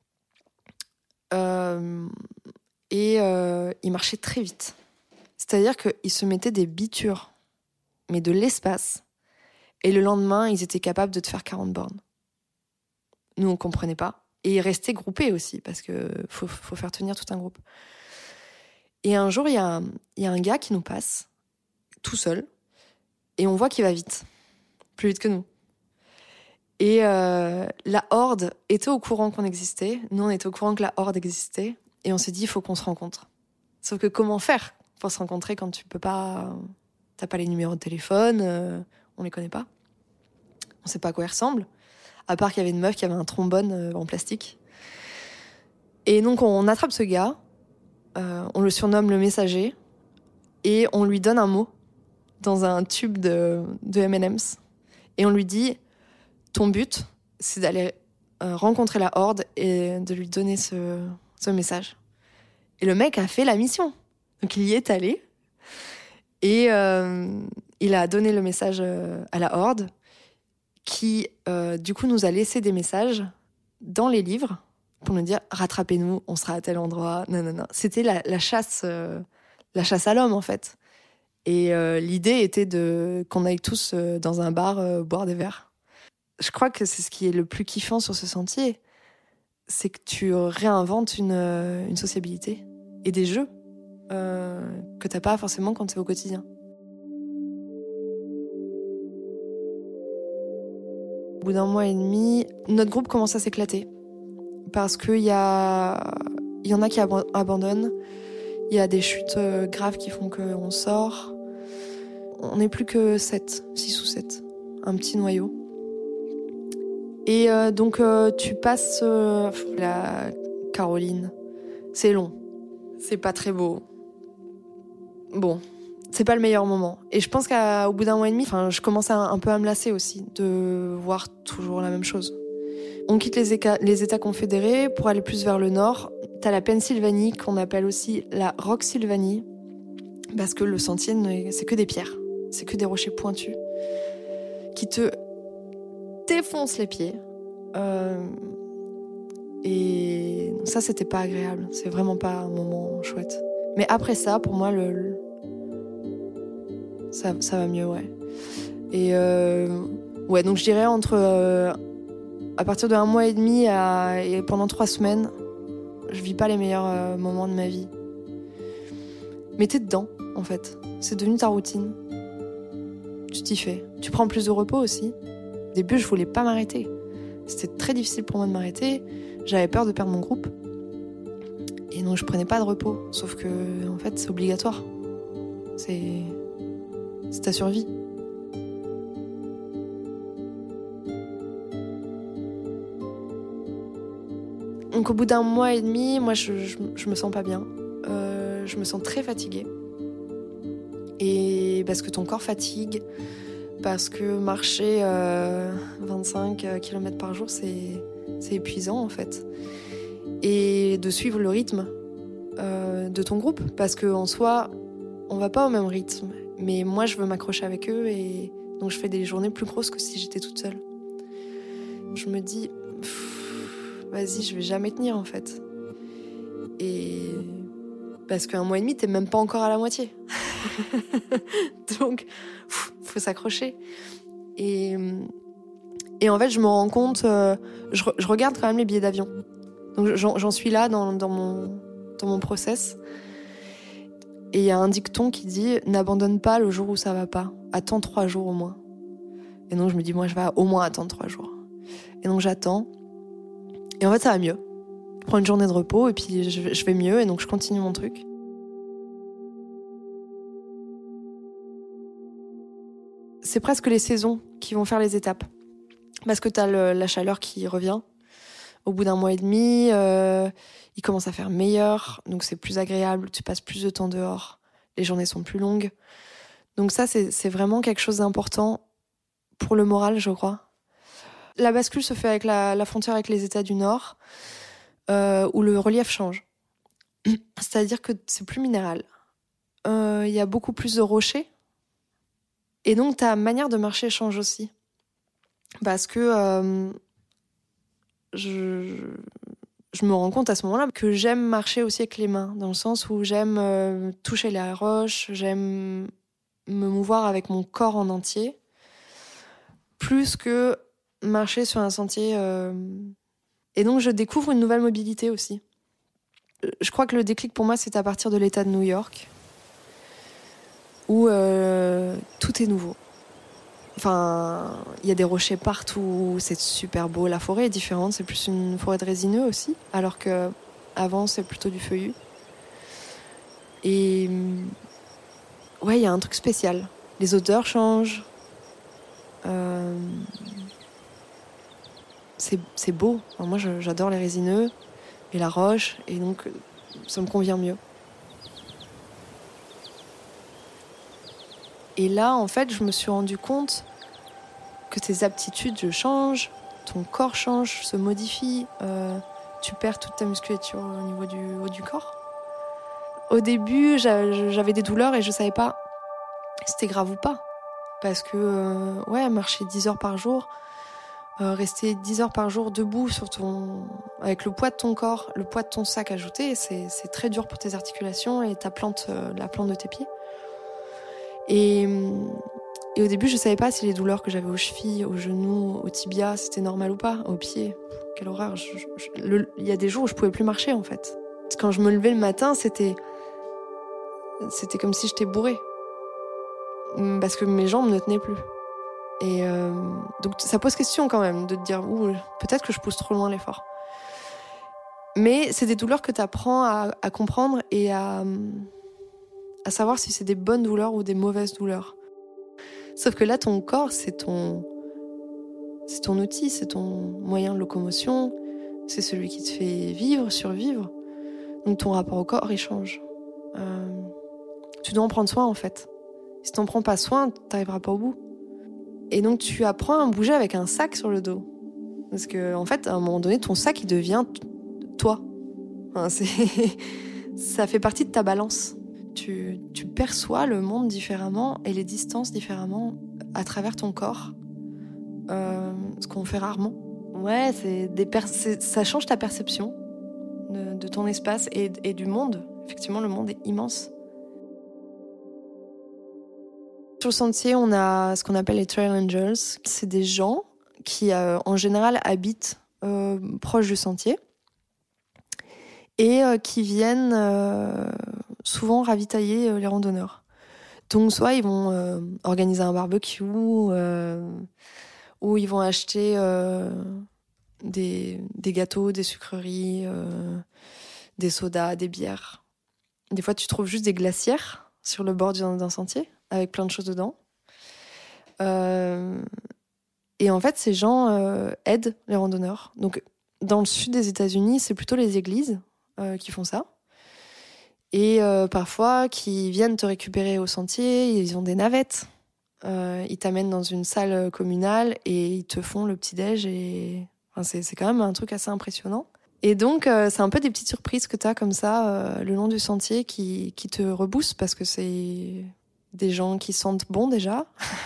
Euh, et euh, ils marchaient très vite. C'est-à-dire qu'ils se mettaient des bitures, mais de l'espace, et le lendemain, ils étaient capables de te faire quarante bornes. Nous, on comprenait pas. Et rester groupés aussi, parce que faut, faut faire tenir tout un groupe. Et un jour, il y a un, il y a un gars qui nous passe, tout seul, et on voit qu'il va vite, plus vite que nous. Et euh, la Horde était au courant qu'on existait, nous on était au courant que la Horde existait, et on s'est dit, il faut qu'on se rencontre. Sauf que comment faire pour se rencontrer quand tu peux pas... T'as pas les numéros de téléphone, euh, on les connaît pas. On sait pas à quoi ils ressemblent. À part qu'il y avait une meuf qui avait un trombone en plastique. Et donc on attrape ce gars, euh, on le surnomme le messager, et on lui donne un mot dans un tube de, de M and M's. Et on lui dit, ton but, c'est d'aller euh, rencontrer la Horde et de lui donner ce, ce message. Et le mec a fait la mission. Donc il y est allé, et euh, il a donné le message à la Horde, qui, euh, du coup, nous a laissé des messages dans les livres pour nous dire « Rattrapez-nous, on sera à tel endroit. » Non, non, non. C'était la, la, chasse, euh, la chasse à l'homme, en fait. Et euh, l'idée était de, qu'on aille tous euh, dans un bar euh, boire des verres. Je crois que c'est ce qui est le plus kiffant sur ce sentier. C'est que tu réinventes une, euh, une sociabilité et des jeux euh, que t'as pas forcément quand t'es au quotidien. Au bout d'un mois et demi, notre groupe commence à s'éclater. Parce qu'il y a... Il y en a qui ab- abandonnent. Il y a des chutes euh, graves qui font qu'on sort. On n'est plus que sept, six ou sept. Un petit noyau. Et euh, donc, euh, tu passes euh, la Caroline. C'est long. C'est pas très beau. Bon, c'est pas le meilleur moment. Et je pense qu'au bout d'un mois et demi, enfin, je commence à, un peu à me lasser aussi de voir toujours la même chose. On quitte les, éca- les États confédérés pour aller plus vers le nord. T'as la Pennsylvanie, qu'on appelle aussi la Rocksylvanie, parce que le sentier, c'est que des pierres, c'est que des rochers pointus qui te défoncent les pieds. Euh... Et ça, c'était pas agréable. C'est vraiment pas un moment chouette. Mais après ça, pour moi, le, le... Ça, ça va mieux, ouais. Et euh... ouais, donc je dirais entre euh... à partir d'un mois et demi à... et pendant trois semaines, je vis pas les meilleurs euh, moments de ma vie. Mais t'es dedans, en fait. C'est devenu ta routine. Tu t'y fais. Tu prends plus de repos aussi. Au début, je voulais pas m'arrêter. C'était très difficile pour moi de m'arrêter. J'avais peur de perdre mon groupe. Et donc, je prenais pas de repos. Sauf que, en fait, c'est obligatoire. C'est... c'est ta survie. Donc, au bout d'un mois et demi, moi, je, je, je me sens pas bien. Euh, je me sens très fatiguée. Et parce que ton corps fatigue, parce que marcher euh, vingt-cinq kilomètres par jour, c'est, c'est épuisant en fait. Et de suivre le rythme euh, de ton groupe, parce qu'en soi, on va pas au même rythme. Mais moi, je veux m'accrocher avec eux et donc je fais des journées plus grosses que si j'étais toute seule. Je me dis, pff, vas-y, je vais jamais tenir en fait. Et parce qu'un mois et demi, t'es même pas encore à la moitié. Donc, pff, faut s'accrocher. Et, et en fait, je me rends compte, euh, je, je regarde quand même les billets d'avion. Donc j'en, j'en suis là dans, dans, mon, dans mon process. Et il y a un dicton qui dit « N'abandonne pas le jour où ça va pas. Attends trois jours au moins. » Et donc je me dis « Moi, je vais au moins attendre trois jours. » Et donc j'attends. Et en fait, ça va mieux. Je prends une journée de repos et puis je, je vais mieux. Et donc je continue mon truc. C'est presque les saisons qui vont faire les étapes. Parce que t'as le, la chaleur qui revient. Au bout d'un mois et demi, euh, il commence à faire meilleur, donc c'est plus agréable, tu passes plus de temps dehors, les journées sont plus longues. Donc ça, c'est, c'est vraiment quelque chose d'important pour le moral, je crois. La bascule se fait avec la, la frontière avec les États du Nord, euh, où le relief change. C'est-à-dire que c'est plus minéral. Euh, y a beaucoup plus de rochers. Et donc ta manière de marcher change aussi. Parce que... Euh, Je, je me rends compte à ce moment-là que j'aime marcher aussi avec les mains, dans le sens où j'aime euh, toucher la roche, j'aime me mouvoir avec mon corps en entier, plus que marcher sur un sentier. Euh... Et donc je découvre une nouvelle mobilité aussi. Je crois que le déclic pour moi, c'est à partir de l'État de New York, où euh, tout est nouveau. Enfin, il y a des rochers partout, c'est super beau. La forêt est différente, c'est plus une forêt de résineux aussi, alors que avant c'est plutôt du feuillu. Et ouais, il y a un truc spécial. Les odeurs changent. Euh... C'est, c'est beau. Enfin, moi, je, j'adore les résineux et la roche, et donc ça me convient mieux. Et là, en fait, je me suis rendu compte que tes aptitudes changent, ton corps change, se modifie, euh, tu perds toute ta musculature au niveau du haut du corps. Au début, j'avais des douleurs et je savais pas si c'était grave ou pas. Parce que, euh, ouais, marcher dix heures par jour, euh, rester dix heures par jour debout sur ton, avec le poids de ton corps, le poids de ton sac ajouté, c'est, c'est très dur pour tes articulations et ta plante, euh, la plante de tes pieds. Et, et au début, je savais pas si les douleurs que j'avais aux chevilles, aux genoux, aux tibias, c'était normal ou pas. Aux pieds, quelle horreur. Je, je, le, il y a des jours où je pouvais plus marcher, en fait. Parce que quand je me levais le matin, c'était, c'était comme si j'étais bourrée. Parce que mes jambes ne tenaient plus. Et euh, donc ça pose question quand même, de te dire, ouh, peut-être que je pousse trop loin l'effort. Mais c'est des douleurs que tu apprends à, à comprendre et à... à savoir si c'est des bonnes douleurs ou des mauvaises douleurs. Sauf que là, ton corps, c'est ton, c'est ton outil, c'est ton moyen de locomotion, c'est celui qui te fait vivre, survivre. Donc ton rapport au corps, il change. Euh, tu dois en prendre soin, en fait. Si t'en prends pas soin, t'arriveras pas au bout. Et donc tu apprends à bouger avec un sac sur le dos. Parce que, en fait, à un moment donné, ton sac, il devient t- toi. Enfin, c'est... ça fait partie de ta balance. Tu, tu perçois le monde différemment et les distances différemment à travers ton corps. Euh, ce qu'on fait rarement. Ouais, c'est des per- c'est, ça change ta perception de, de ton espace et, et du monde. Effectivement, le monde est immense. Sur le sentier, on a ce qu'on appelle les Trail Angels. C'est des gens qui, euh, en général, habitent euh, proche du sentier et euh, qui viennent euh, souvent ravitailler euh, les randonneurs. Donc, soit ils vont euh, organiser un barbecue, euh, ou ils vont acheter euh, des, des gâteaux, des sucreries, euh, des sodas, des bières. Des fois, tu trouves juste des glacières sur le bord d'un, d'un sentier, avec plein de choses dedans. Euh, et en fait, ces gens euh, aident les randonneurs. Donc, dans le sud des États-Unis, c'est plutôt les églises euh, qui font ça. Et euh, parfois, qui viennent te récupérer au sentier, ils ont des navettes. Euh, ils t'amènent dans une salle communale et ils te font le petit-déj. Et... Enfin, c'est, c'est quand même un truc assez impressionnant. Et donc, euh, c'est un peu des petites surprises que tu as comme ça, euh, le long du sentier, qui, qui te reboost parce que c'est des gens qui sentent bon déjà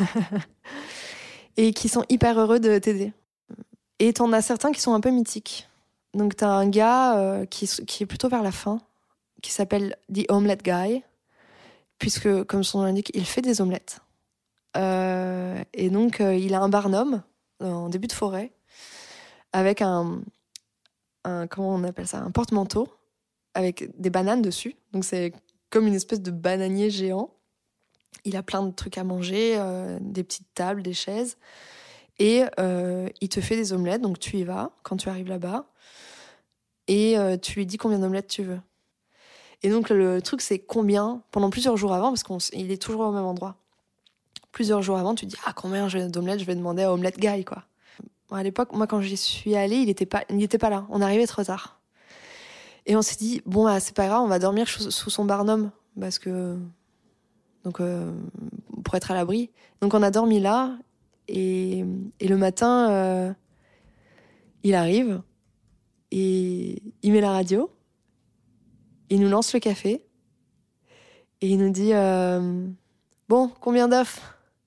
et qui sont hyper heureux de t'aider. Et t'en as certains qui sont un peu mythiques. Donc, t'as un gars euh, qui, qui est plutôt vers la fin, qui s'appelle The Omelette Guy, puisque, comme son nom l'indique, il fait des omelettes. Euh, et donc, euh, il a un barnum en début de forêt avec un... Un, comment on appelle ça, un porte-manteau avec des bananes dessus. Donc c'est comme une espèce de bananier géant. Il a plein de trucs à manger, euh, des petites tables, des chaises. Et euh, il te fait des omelettes, donc tu y vas quand tu arrives là-bas. Et euh, tu lui dis combien d'omelettes tu veux. Et donc le truc, c'est combien, pendant plusieurs jours avant, parce qu'il est toujours au même endroit. Plusieurs jours avant, tu dis, ah, combien d'omelettes je vais demander à Omelette Guy, quoi. À l'époque, moi, quand j'y suis allée, il était pas, il était pas là. On arrivait trop tard. Et on s'est dit, bon, bah, c'est pas grave, on va dormir sous, sous son barnum. Parce que, donc, euh, pour être à l'abri. Donc, on a dormi là. Et, et le matin, euh, il arrive. Et il met la radio. Il nous lance le café. Et il nous dit, euh, bon, combien d'œufs ?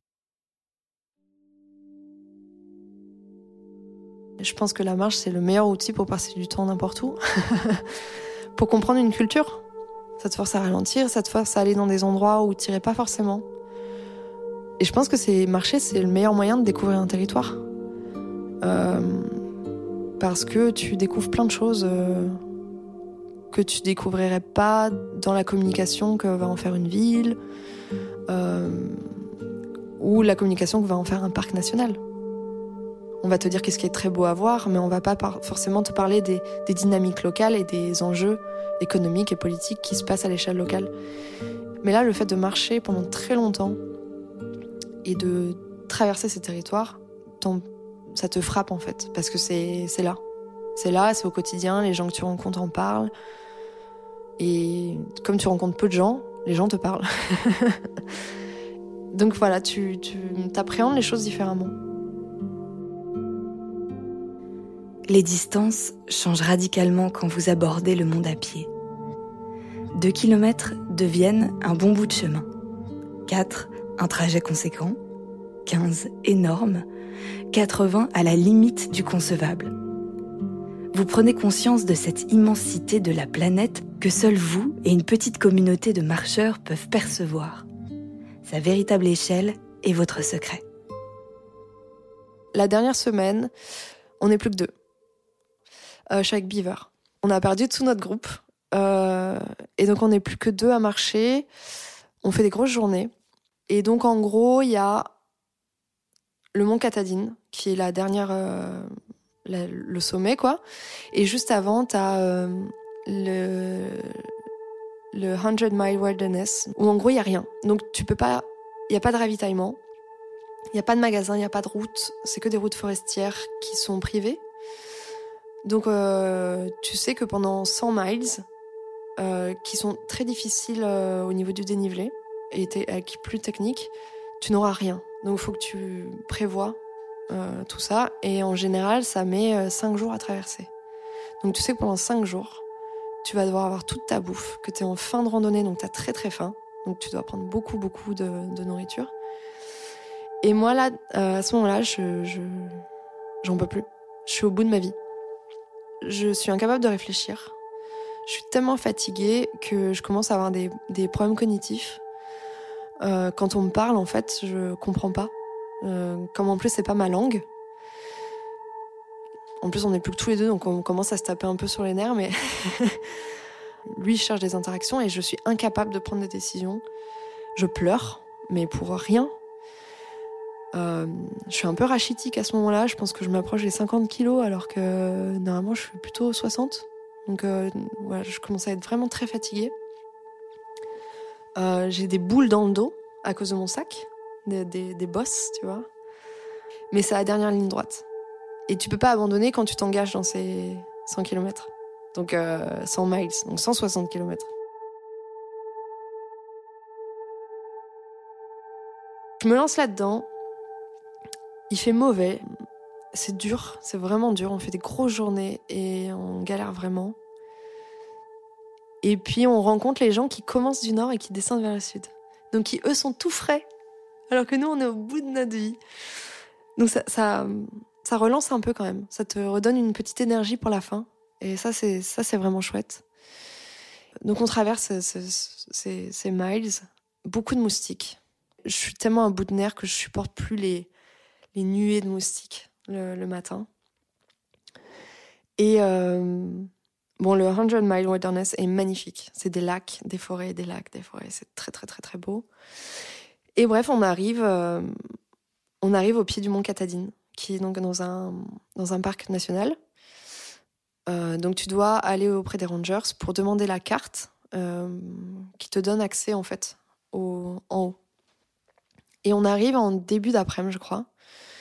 Je pense que la marche, c'est le meilleur outil pour passer du temps n'importe où. Pour comprendre une culture. Ça te force à ralentir, ça te force à aller dans des endroits où tu n'irais pas forcément. Et je pense que c'est, marcher, c'est le meilleur moyen de découvrir un territoire. Euh, parce que tu découvres plein de choses euh, que tu découvrirais pas dans la communication que va en faire une ville, euh, ou la communication que va en faire un parc national. On va te dire qu'est-ce qui est très beau à voir, mais on va pas par- forcément te parler des, des dynamiques locales et des enjeux économiques et politiques qui se passent à l'échelle locale. Mais là, le fait de marcher pendant très longtemps et de traverser ces territoires, ton, ça te frappe en fait, parce que c'est, c'est là. C'est là, c'est au quotidien, les gens que tu rencontres en parlent. Et comme tu rencontres peu de gens, les gens te parlent. Donc voilà, tu, tu t'appréhendes les choses différemment. Les distances changent radicalement quand vous abordez le monde à pied. Deux kilomètres deviennent un bon bout de chemin. Quatre, un trajet conséquent. Quinze, énorme. Quatre-vingts, à la limite du concevable. Vous prenez conscience de cette immensité de la planète que seuls vous et une petite communauté de marcheurs peuvent percevoir. Sa véritable échelle est votre secret. La dernière semaine, on n'est plus que deux. Euh, chaque Beaver. On a perdu tout notre groupe. Euh, et donc, on n'est plus que deux à marcher. On fait des grosses journées. Et donc, en gros, il y a le mont Katahdin, qui est la dernière, euh, la, le sommet, quoi. Et juste avant, t'as euh, le, le hundred mile Wilderness, où en gros, il n'y a rien. Donc, tu peux pas, il n'y a pas de ravitaillement. Il n'y a pas de magasin, il n'y a pas de route. C'est que des routes forestières qui sont privées. Donc, euh, tu sais que pendant cent miles, euh, qui sont très difficiles euh, au niveau du dénivelé et avec plus technique, tu n'auras rien. Donc il faut que tu prévois euh, tout ça. Et en général, ça met euh, cinq jours à traverser. Donc tu sais que pendant cinq jours, tu vas devoir avoir toute ta bouffe, que tu es en fin de randonnée, donc tu as très très faim. Donc tu dois prendre beaucoup beaucoup de, de nourriture. Et moi là, euh, à ce moment-là, je, je, j'en peux plus. Je suis au bout de ma vie. Je suis incapable de réfléchir. Je suis tellement fatiguée que je commence à avoir des, des problèmes cognitifs. Euh, quand on me parle, en fait, je comprends pas. Euh, comme en plus, c'est pas ma langue. En plus, on n'est plus que tous les deux, donc on commence à se taper un peu sur les nerfs, mais lui, il cherche des interactions et je suis incapable de prendre des décisions. Je pleure, mais pour rien. Euh, je suis un peu rachitique à ce moment-là. Je pense que je m'approche des cinquante kilos alors que normalement je suis plutôt soixante. Donc euh, voilà, je commence à être vraiment très fatiguée. Euh, j'ai des boules dans le dos à cause de mon sac, des, des, des bosses, tu vois. Mais c'est la dernière ligne droite. Et tu peux pas abandonner quand tu t'engages dans ces cent kilomètres. Donc euh, cent miles, donc cent soixante kilomètres. Je me lance là-dedans. Il fait mauvais, c'est dur, c'est vraiment dur. On fait des grosses journées et on galère vraiment. Et puis on rencontre les gens qui commencent du nord et qui descendent vers le sud. Donc qui, eux, sont tout frais, alors que nous, on est au bout de notre vie. Donc ça, ça, ça relance un peu quand même. Ça te redonne une petite énergie pour la fin. Et ça, c'est, ça, c'est vraiment chouette. Donc on traverse ces, ces, ces miles, beaucoup de moustiques. Je suis tellement à bout de nerfs que je supporte plus les... les nuées de moustiques le, le matin. Et euh, bon, le cent mile Wilderness est magnifique. C'est des lacs, des forêts, des lacs, des forêts. C'est très, très, très, très beau. Et bref, on arrive, euh, on arrive au pied du mont Katahdin, qui est donc dans un, dans un parc national. Euh, donc, tu dois aller auprès des rangers pour demander la carte euh, qui te donne accès, en fait, au, en haut. Et on arrive en début d'après-midi, je crois.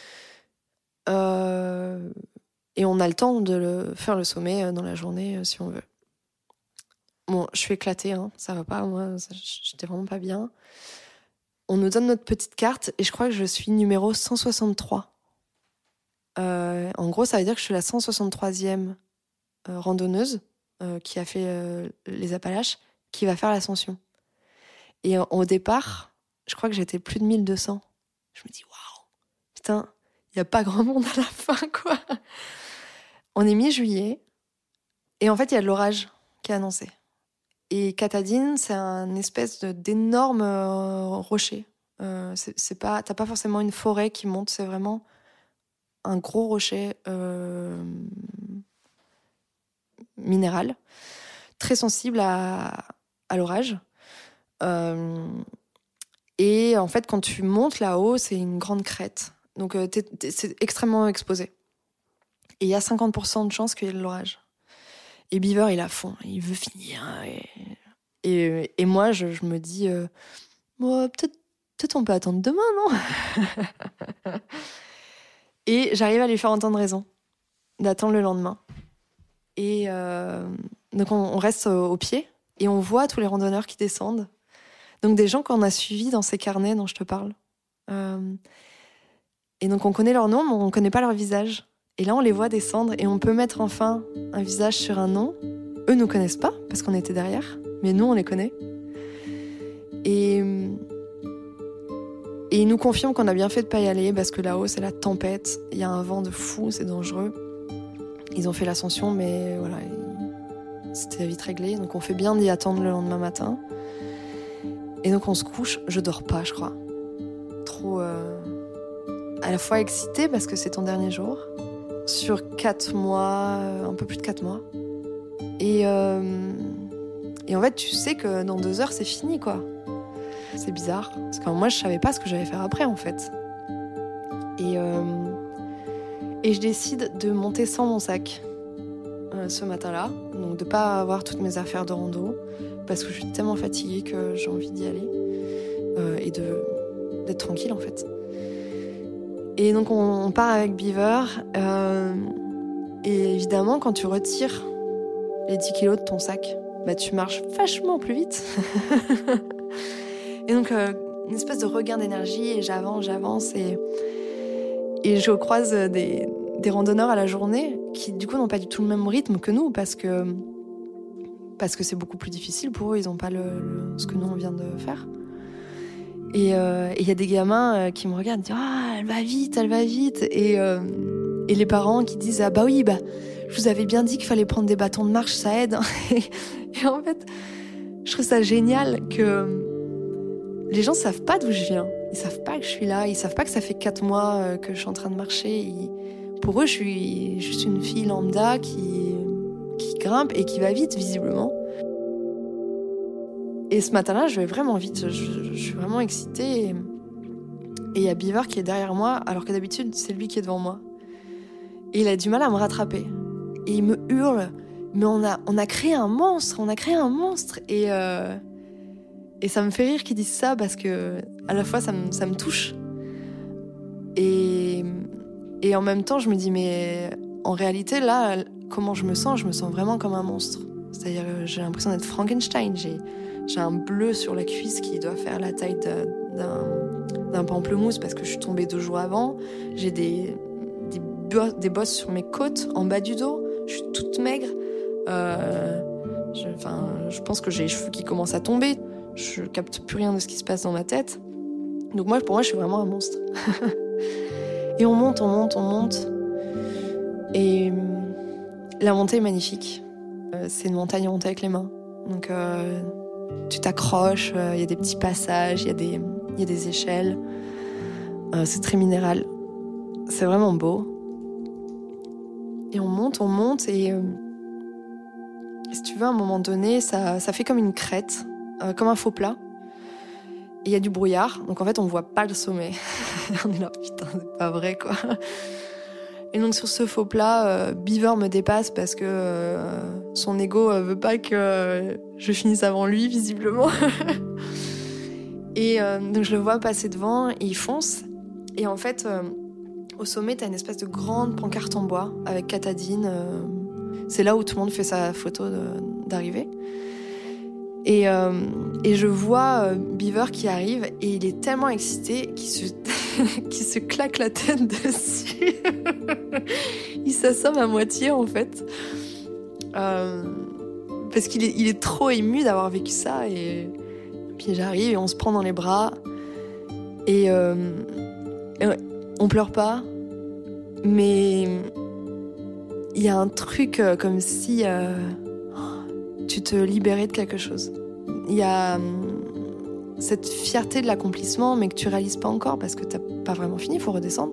Euh, et on a le temps de le, faire le sommet dans la journée, si on veut. Bon, je suis éclatée, hein, ça va pas, moi, j'étais vraiment pas bien. On nous donne notre petite carte et je crois que je suis numéro cent soixante-trois. Euh, en gros, ça veut dire que je suis la cent soixante-troisième euh, randonneuse euh, qui a fait euh, les Appalaches, qui va faire l'ascension. Et au départ, je crois que j'étais plus de mille deux cents. Je me dis, waouh, putain, il n'y a pas grand monde à la fin, quoi. On est mi-juillet, et en fait, il y a de l'orage qui est annoncé. Et Katahdin, c'est un espèce de, d'énorme euh, rocher. Euh, c'est, c'est pas, t'as pas forcément une forêt qui monte, c'est vraiment un gros rocher euh, minéral, très sensible à, à l'orage. Euh, et en fait, quand tu montes là-haut, c'est une grande crête. Donc, euh, t'es, t'es, c'est extrêmement exposé. Et il y a cinquante pour cent de chances qu'il y ait de l'orage. Et Beaver, il est à fond. Il veut finir. Et, et, et moi, je, je me dis, euh, bon, peut-être, peut-être on peut attendre demain, non? Et j'arrive à lui faire entendre raison, d'attendre le lendemain. Et euh, donc, on, on reste au, au pied et on voit tous les randonneurs qui descendent. Donc, des gens qu'on a suivis dans ces carnets dont je te parle. Euh, et donc, on connaît leur nom, mais on ne connaît pas leur visage. Et là, on les voit descendre et on peut mettre enfin un visage sur un nom. Eux ne nous connaissent pas parce qu'on était derrière, mais nous, on les connaît. Et, et ils nous confirment qu'on a bien fait de ne pas y aller parce que là-haut, c'est la tempête. Il y a un vent de fou, c'est dangereux. Ils ont fait l'ascension, mais voilà, c'était vite réglé. Donc, on fait bien d'y attendre le lendemain matin. Et donc, on se couche. Je dors pas, je crois. Trop euh, à la fois excitée parce que c'est ton dernier jour. Sur quatre mois, un peu plus de quatre mois. Et, euh, et en fait, tu sais que dans deux heures, c'est fini, quoi. C'est bizarre, parce que moi, je savais pas ce que j'allais faire après, en fait. Et, euh, et je décide de monter sans mon sac euh, ce matin-là, donc de pas avoir toutes mes affaires de rando, parce que je suis tellement fatiguée que j'ai envie d'y aller euh, et de, d'être tranquille, en fait. Et donc on, on part avec Beaver, euh, et évidemment quand tu retires les dix kilos de ton sac, bah, tu marches vachement plus vite. Et donc, euh, une espèce de regain d'énergie, et j'avance, j'avance, et, et je croise des, des randonneurs à la journée qui, du coup, n'ont pas du tout le même rythme que nous, parce que, parce que c'est beaucoup plus difficile pour eux, ils n'ont pas le, le, ce que nous, on vient de faire. Et il euh, y a des gamins euh, qui me regardent, disent « Ah, elle va vite, elle va vite !» Et, euh, et les parents qui disent « Ah bah oui, bah, je vous avais bien dit qu'il fallait prendre des bâtons de marche, ça aide. » Et en fait, je trouve ça génial que les gens savent pas d'où je viens. Ils savent pas que je suis là. Ils savent pas que ça fait quatre mois que je suis en train de marcher. Ils... Pour eux, je suis juste une fille lambda qui, qui grimpe et qui va vite, visiblement. Et ce matin-là, je vais vraiment vite. Je, je suis vraiment excitée. Et il y a Beaver qui est derrière moi, alors que d'habitude, c'est lui qui est devant moi. Et il a du mal à me rattraper. Et il me hurle. Mais on a, on a créé un monstre. On a créé un monstre. Et... Euh... Et ça me fait rire qu'ils disent ça parce que, à la fois, ça me, ça me touche. Et, et en même temps, je me dis, mais en réalité, là, comment je me sens ? Je me sens vraiment comme un monstre. C'est-à-dire, j'ai l'impression d'être Frankenstein. J'ai, j'ai un bleu sur la cuisse qui doit faire la taille d'un, d'un pamplemousse parce que je suis tombée deux jours avant. J'ai des, des, bo- des bosses sur mes côtes, en bas du dos. Je suis toute maigre. Euh, je, enfin, je pense que j'ai les cheveux qui commencent à tomber. Je capte plus rien de ce qui se passe dans ma tête. Donc moi, pour moi, je suis vraiment un monstre. Et on monte, on monte, on monte. Et la montée est magnifique. C'est une montagne à monter avec les mains. Donc euh, tu t'accroches, il euh, y a des petits passages, il y a des, y a des échelles. Euh, c'est très minéral. C'est vraiment beau. Et on monte, on monte. Et euh, si tu veux, à un moment donné, ça, ça fait comme une crête. Euh, comme un faux plat. Et il y a du brouillard, donc en fait on voit pas le sommet. On est là, putain, c'est pas vrai quoi. Et donc sur ce faux plat, euh, Beaver me dépasse parce que euh, son ego euh, veut pas que euh, je finisse avant lui, visiblement. Et euh, donc je le vois passer devant et il fonce. Et en fait, euh, au sommet, t'as une espèce de grande pancarte en bois avec Katadine. Euh, c'est là où tout le monde fait sa photo de, d'arrivée. Et, euh, et je vois euh, Beaver qui arrive et il est tellement excité qu'il se, qu'il se claque la tête dessus. Il s'assomme à moitié en fait. Euh, parce qu'il est, il est trop ému d'avoir vécu ça. Et puis j'arrive et on se prend dans les bras. Et, euh, et on pleure pas. Mais il y a un truc euh, comme si... Euh, tu te libérais de quelque chose. Il y a hum, cette fierté de l'accomplissement, mais que tu réalises pas encore parce que t'as pas vraiment fini, il faut redescendre.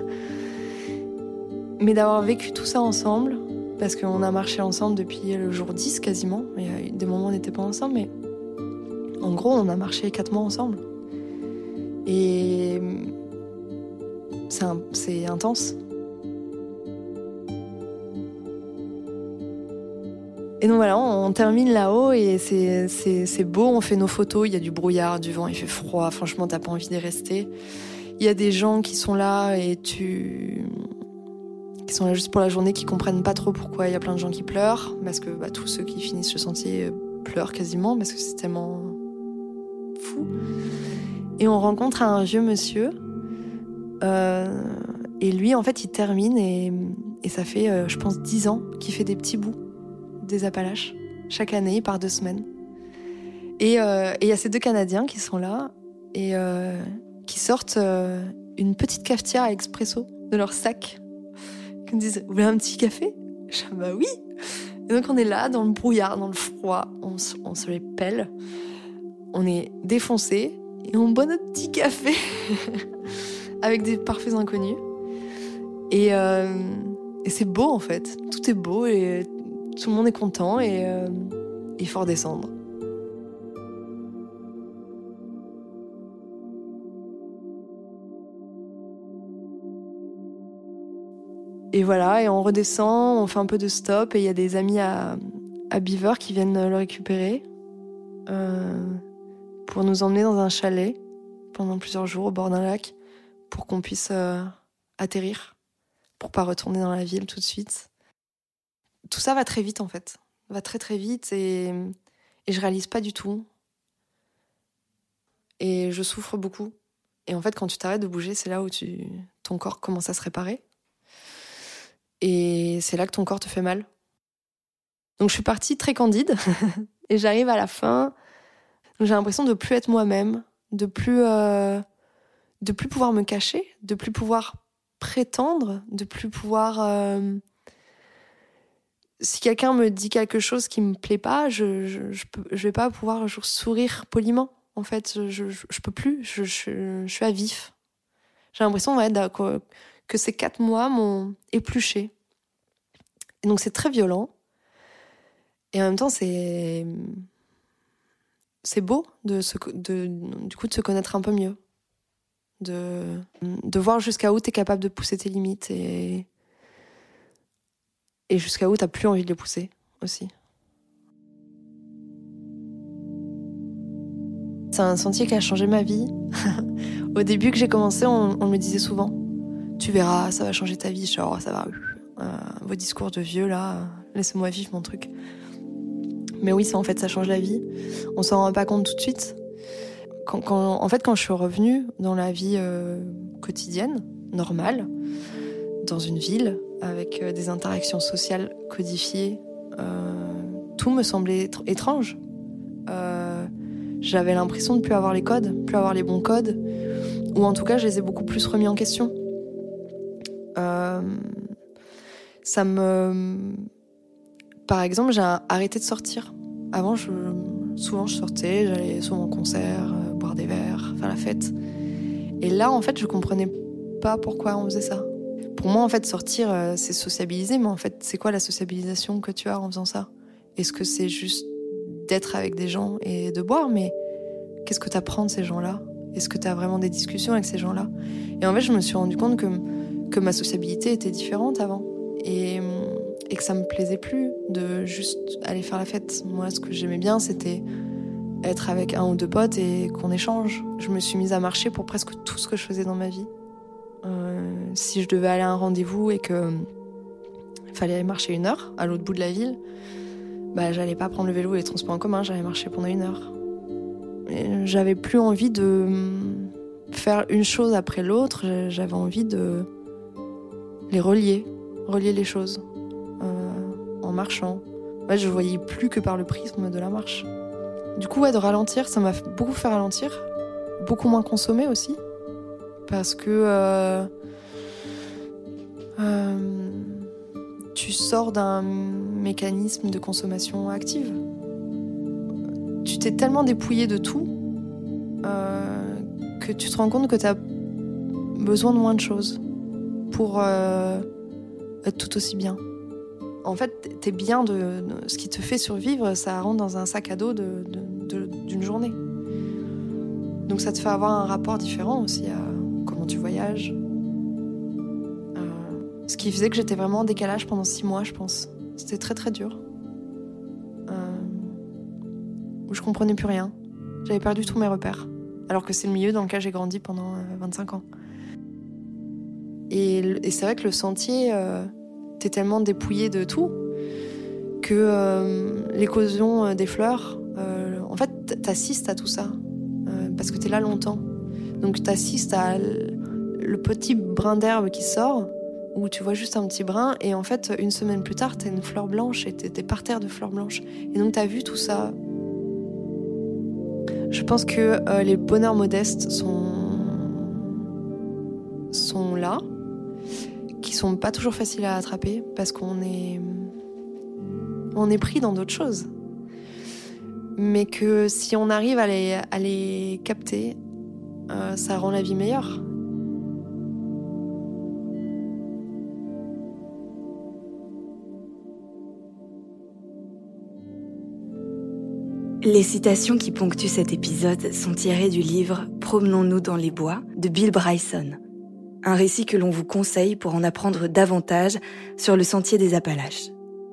Mais d'avoir vécu tout ça ensemble, parce qu'on a marché ensemble depuis le jour dix quasiment, il y a eu des moments où on n'était pas ensemble, mais en gros, on a marché quatre mois ensemble. Et c'est, un, c'est intense. Et donc voilà, on termine là-haut et c'est, c'est, c'est beau, on fait nos photos, il y a du brouillard, du vent, il fait froid, franchement t'as pas envie d'y rester. Il y a des gens qui sont là et tu... qui sont là juste pour la journée, qui comprennent pas trop pourquoi il y a plein de gens qui pleurent, parce que bah, tous ceux qui finissent le sentier pleurent quasiment, parce que c'est tellement fou. Et on rencontre un vieux monsieur, euh, et lui en fait il termine et, et ça fait euh, je pense dix ans qu'il fait des petits bouts des Appalaches, chaque année, par deux semaines. Et il euh, y a ces deux Canadiens qui sont là et euh, qui sortent euh, une petite cafetière à expresso de leur sac. Qui me disent « Vous voulez un petit café ?» Je dis « Bah oui !» Et donc on est là, dans le brouillard, dans le froid, on, on se les pèle, on est défoncés et on boit notre petit café avec des parfaits inconnus. Et, euh, et c'est beau en fait, tout est beau et tout le monde est content et euh, il faut redescendre. Et voilà, et on redescend, on fait un peu de stop et il y a des amis à, à Beaver qui viennent le récupérer euh, pour nous emmener dans un chalet pendant plusieurs jours au bord d'un lac pour qu'on puisse euh, atterrir, pour pas retourner dans la ville tout de suite. Tout ça va très vite en fait. va très très vite et, et je réalise pas du tout. Et je souffre beaucoup. Et en fait, quand tu t'arrêtes de bouger, c'est là où tu, ton corps commence à se réparer. Et c'est là que ton corps te fait mal. Donc je suis partie très candide et j'arrive à la fin. Donc, j'ai l'impression de plus être moi-même, de plus, euh, de plus pouvoir me cacher, de plus pouvoir prétendre, de plus pouvoir... Euh... Si quelqu'un me dit quelque chose qui me plaît pas, je, je, je, peux, je vais pas pouvoir un jour sourire poliment. En fait, je, je, je peux plus, je, je, je suis à vif. J'ai l'impression ouais, que, que ces quatre mois m'ont épluché. Et donc c'est très violent. Et en même temps, c'est, c'est beau de se, de, du coup, de se connaître un peu mieux. De, de voir jusqu'à où tu es capable de pousser tes limites et, et jusqu'à où tu n'as plus envie de les pousser aussi. C'est un sentier qui a changé ma vie. Au début que j'ai commencé, on, on me disait souvent « Tu verras, ça va changer ta vie. » Genre, ça va. Euh, vos discours de vieux, là, laissez-moi vivre mon truc. Mais oui, ça, en fait, ça change la vie. On s'en rend pas compte tout de suite. Quand, quand, en fait, quand je suis revenue dans la vie euh, quotidienne, normale, dans une ville, avec euh, des interactions sociales codifiées, euh, tout me semblait étr- étrange. Euh, j'avais l'impression de plus avoir les codes, plus avoir les bons codes, ou en tout cas, je les ai beaucoup plus remis en question. Euh, ça me... Par exemple, j'ai arrêté de sortir. Avant, je... souvent, je sortais, j'allais souvent en concert, euh, boire des verres, faire la fête. Et là, en fait, je comprenais pas pourquoi on faisait ça. Pour moi, en fait, sortir, euh, c'est sociabiliser, mais en fait, c'est quoi la sociabilisation que tu as en faisant ça ? Est-ce que c'est juste d'être avec des gens et de boire ? Mais qu'est-ce que tu apprends de ces gens-là ? Est-ce que tu as vraiment des discussions avec ces gens-là ? Et en fait, je me suis rendu compte que, que ma sociabilité était différente avant. Et, et que ça me plaisait plus de juste aller faire la fête. Moi, ce que j'aimais bien, c'était être avec un ou deux potes et qu'on échange. Je me suis mise à marcher pour presque tout ce que je faisais dans ma vie. Euh, si je devais aller à un rendez-vous et que fallait aller marcher une heure à l'autre bout de la ville, bah, j'allais pas prendre le vélo et les transports en commun, j'allais marcher pendant une heure. Et j'avais plus envie de faire une chose après l'autre, j'avais envie de les relier, relier les choses euh, en marchant. Ouais, je voyais plus que par le prisme de la marche. Du coup, ouais, de ralentir, ça m'a beaucoup fait ralentir, beaucoup moins consommer aussi, parce que euh, euh, tu sors d'un mécanisme de consommation active. Tu t'es tellement dépouillé de tout euh, que tu te rends compte que tu as besoin de moins de choses pour euh, être tout aussi bien. En fait, t'es bien de, de ce qui te fait survivre, ça rentre dans un sac à dos de, de, de, d'une journée. Donc ça te fait avoir un rapport différent aussi à comment tu voyages. Euh, ce qui faisait que j'étais vraiment en décalage pendant six mois, je pense. C'était très très dur. Euh, où je comprenais plus rien. J'avais perdu tous mes repères. Alors que c'est le milieu dans lequel j'ai grandi pendant euh, vingt-cinq ans. Et, et c'est vrai que le sentier... Euh, t'es tellement dépouillé de tout que euh, l'éclosion des fleurs, euh, en fait, t'assistes à tout ça euh, parce que t'es là longtemps. Donc t'assistes à le petit brin d'herbe qui sort, où tu vois juste un petit brin, et en fait, une semaine plus tard, t'as une fleur blanche et t'es, t'es par terre de fleurs blanches. Et donc t'as vu tout ça. Je pense que euh, les bonheurs modestes sont sont là, qui sont pas toujours faciles à attraper parce qu'on est on est pris dans d'autres choses, mais que si on arrive à les, à les capter, euh, ça rend la vie meilleure. Les citations qui ponctuent cet épisode sont tirées du livre « Promenons-nous dans les bois » de Bill Bryson. Un récit que l'on vous conseille pour en apprendre davantage sur le sentier des Appalaches.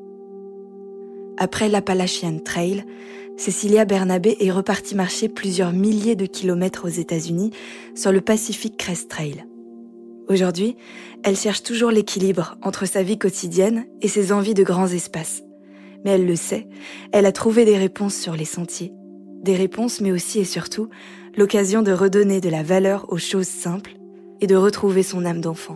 Après l'Appalachian Trail, Cecilia Bernabé est repartie marcher plusieurs milliers de kilomètres aux États-Unis sur le Pacific Crest Trail. Aujourd'hui, elle cherche toujours l'équilibre entre sa vie quotidienne et ses envies de grands espaces. Mais elle le sait, elle a trouvé des réponses sur les sentiers. Des réponses, mais aussi et surtout, l'occasion de redonner de la valeur aux choses simples et de retrouver son âme d'enfant.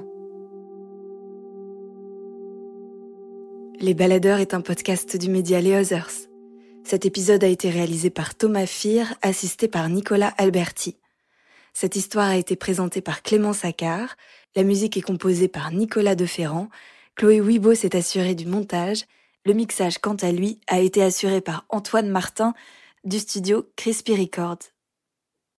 Les Baladeurs est un podcast du média Les Others. Cet épisode a été réalisé par Thomas Fir, assisté par Nicolas Alberti. Cette histoire a été présentée par Clément Saccard, la musique est composée par Nicolas Deferrand, Chloé Wibo s'est assurée du montage, le mixage quant à lui a été assuré par Antoine Martin du studio Crispy Records.